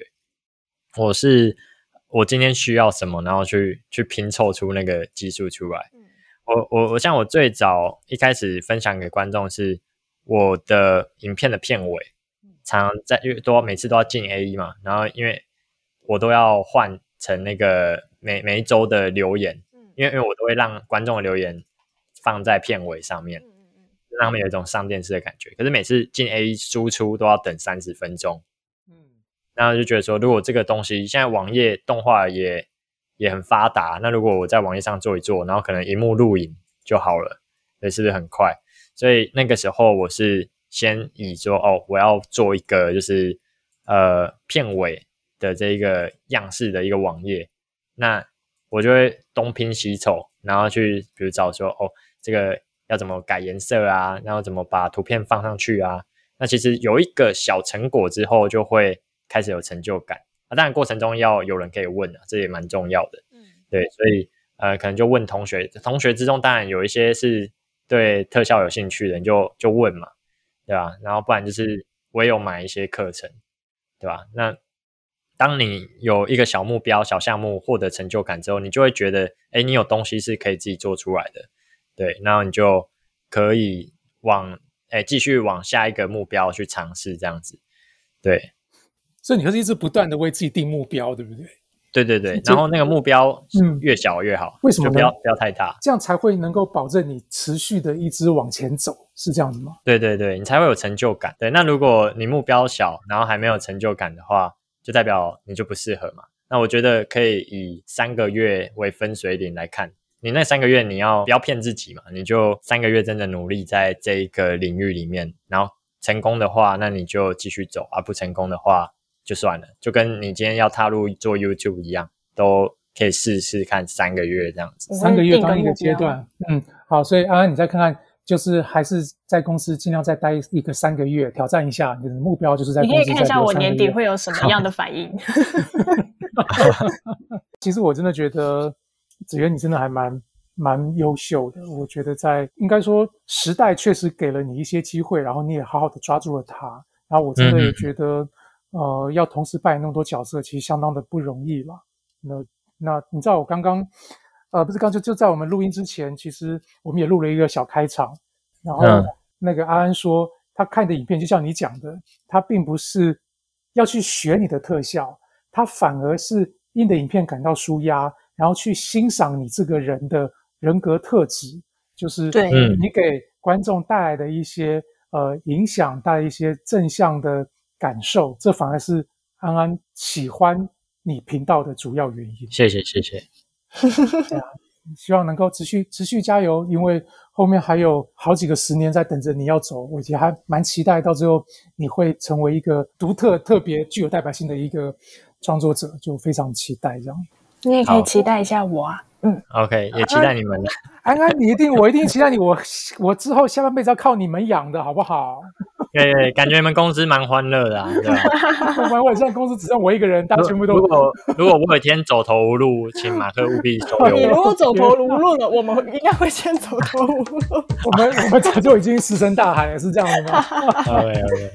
我今天需要什么，然后去拼凑出那个技术出来。我像我最早一开始分享给观众是我的影片的片尾，常常每次都要进 AE 嘛，然后因为我都要换成那个每一周的留言，因为我都会让观众的留言放在片尾上面，让他们有一种上电视的感觉。可是每次进 AE 输出都要等30分钟，然后就觉得说，如果这个东西现在网页动画也很发达，那如果我在网页上做一做，然后可能萤幕录影就好了，对，是不是很快？所以那个时候我是先以说我要做一个就是片尾的这一个样式的一个网页，那我就会东拼西凑，然后去比如找说这个要怎么改颜色啊，然后怎么把图片放上去啊。那其实有一个小成果之后，就会开始有成就感。当然过程中要有人可以问这也蛮重要的。对，所以可能就问同学之中，当然有一些是对特效有兴趣的，你就问嘛，对吧？然后不然就是我也有买一些课程，对吧？那当你有一个小目标、小项目获得成就感之后，你就会觉得你有东西是可以自己做出来的，对，然后你就可以继续往下一个目标去尝试这样子。对， 所以你会一直不断的为自己定目标，对不对？ 对对对，然后那个目标越小越好， 为什么呢？ 就不要太大， 这样才会能够保证你持续的一直往前走，是这样子吗？ 对对对，你才会有成就感。对，那如果你目标小，然后还没有成就感的话，就代表你就不适合嘛。那我觉得可以以3个月为分水岭来看，你那3个月你不要骗自己嘛，你就3个月真的努力在这一个领域里面，然后成功的话，那你就继续走，不成功的话就算了，就跟你今天要踏入做 YouTube 一样，都可以试试看3个月这样子。 3个月当一个阶段。好，所以安安你再看看，就是还是在公司尽量再待一个3个月，挑战一下你的目标，就是在公司再留3个月。 你可以看一下我年底会有什么样的反应。 其实我真的觉得子渊你真的还蛮优秀的，我觉得应该说时代确实给了你一些机会，然后你也好好的抓住了它，然后我真的也觉得要同时扮演那么多角色，其实相当的不容易啦。那你知道我刚刚不是刚就在我们录音之前，其实我们也录了一个小开场，然后那个安安说他看的影片就像你讲的，他并不是要去学你的特效，他反而是因你的影片感到抒压，然后去欣赏你这个人的人格特质，就是你给观众带来的一些影响，带来一些正向的感受，这反而是安安喜欢你频道的主要原因。 谢谢对啊，希望能够持续加油，因为后面还有好几个10年在等着你要走，我也还蛮期待到最后你会成为一个独特特别具有代表性的一个创作者，就非常期待这样。 你也可以期待一下我啊。 OK， 也期待你们。 安安我一定期待你，我之后下半辈子要靠你们养的好不好？ 对，感觉你们公司蛮欢乐的对吧？ 我现在公司只剩我一个人，大家全部都如果我有一天走投无路，请马克务必收留我。 你如果走投无路了，我们应该会先走投无路。 我们早就已经石沉大海了，是这样的吗 ？OK。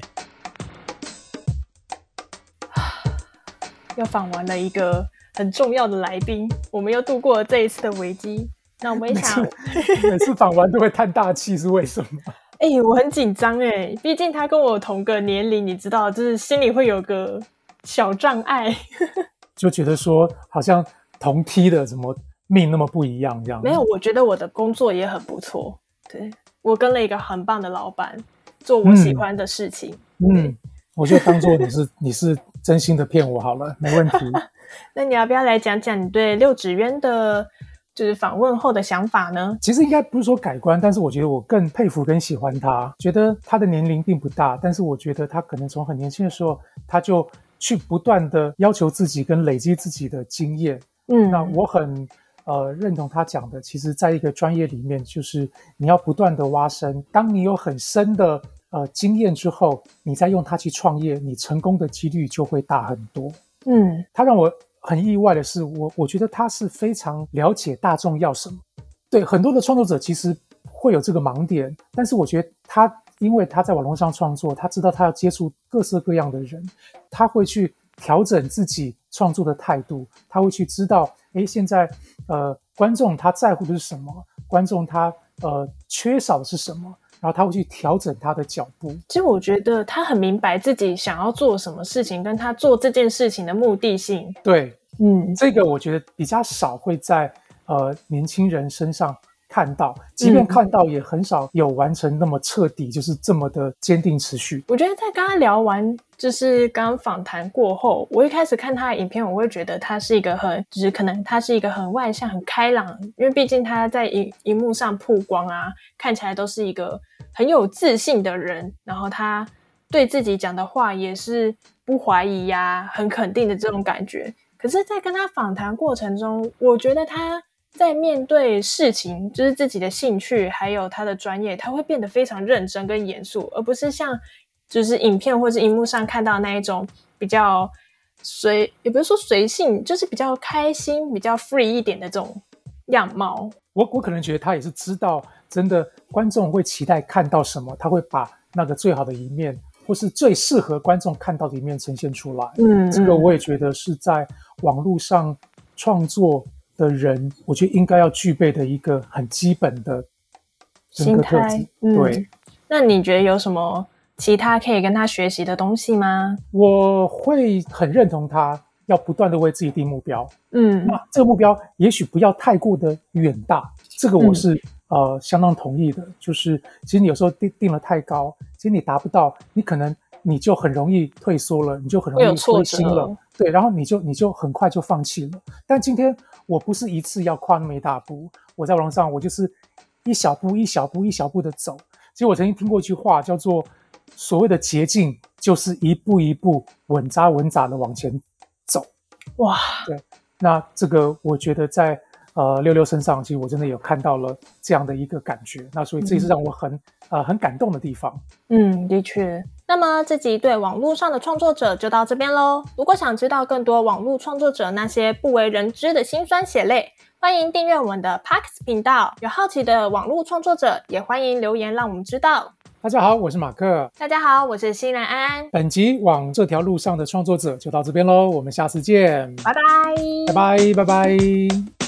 又访完了一个很重要的来宾，我们又度过了这一次的危机。那我们也想每次访完都会叹大气，是为什么？ 我很紧张毕竟他跟我同个年龄，你知道，就是心里会有个小障碍， 就觉得说好像同梯的怎么命那么不一样这样。 没有，我觉得我的工作也很不错，对，我跟了一个很棒的老板，做我喜欢的事情， 我就当做你是真心的骗我好了，没问题。 那你要不要来讲讲你对六指渊的就是访问后的想法呢？ 其实应该不是说改观，但是我觉得我更佩服跟喜欢他，觉得他的年龄并不大，但是我觉得他可能从很年轻的时候他就去不断的要求自己跟累积自己的经验。那我很认同他讲的，其实在一个专业里面，就是你要不断的挖深，当你有很深的经验之后，你再用它去创业，你成功的几率就会大很多。他让我很意外的是，我觉得他是非常了解大众要什么。对，很多的创作者其实会有这个盲点，但是我觉得他因为他在网络上创作，他知道他要接触各式各样的人，他会去调整自己创作的态度，他会去知道现在观众他在乎的是什么，观众他缺少的是什么，然后他会去调整他的脚步。 其实我觉得他很明白自己想要做什么事情，跟他做这件事情的目的性。 对，这个我觉得比较少会在年轻人身上看到，即便看到也很少有完成那么彻底，就是这么的坚定持续。 我觉得在刚刚聊完就是刚刚访谈过后，我一开始看他的影片，我会觉得他是一个就是可能他是一个很外向很开朗，因为毕竟他在荧幕上曝光啊，看起来都是一个很有自信的人，然后他对自己讲的话也是不怀疑呀，很肯定的这种感觉。可是在跟他访谈过程中，我觉得他在面对事情，就是自己的兴趣还有他的专业，他会变得非常认真跟严肃，而不是像就是影片或是荧幕上看到那一种比较也不是说随性，就是比较开心比较 free 一点的这种样貌。 我可能觉得他也是知道真的观众会期待看到什么，他会把那个最好的一面或是最适合观众看到的一面呈现出来。这个我也觉得是在网络上创作的人，我觉得应该要具备的一个很基本的人格特质。对， 那你觉得有什么其他可以跟他学习的东西吗？ 我会很认同他要不断的为自己定目标。那这个目标也许不要太过的远大，这个我是相当同意的。就是其实你有时候定了太高，其实你达不到，你就很容易退缩了，你就很容易灰心了。对，然后你就很快就放弃了。但今天我不是一次要跨那么一大步，我在网络上我就是一小步一小步一小步的走。其实我曾经听过一句话叫做所谓的捷径就是一步一步稳扎稳打的往前走。 哇， 对，那这个我觉得在六六身上，其实我真的有看到了这样的一个感觉。那所以这也是让我很感动的地方。 的确。那么这集对网络上的创作者就到这边咯。如果想知道更多网络创作者那些不为人知的辛酸血泪，欢迎订阅我们的 Podcast 频道。有好奇的网络创作者也欢迎留言让我们知道。 大家好，我是马克。 大家好，我是西兰安安。 本集往这条路上的创作者就到这边咯，我们下次见。 拜拜。 拜拜拜拜。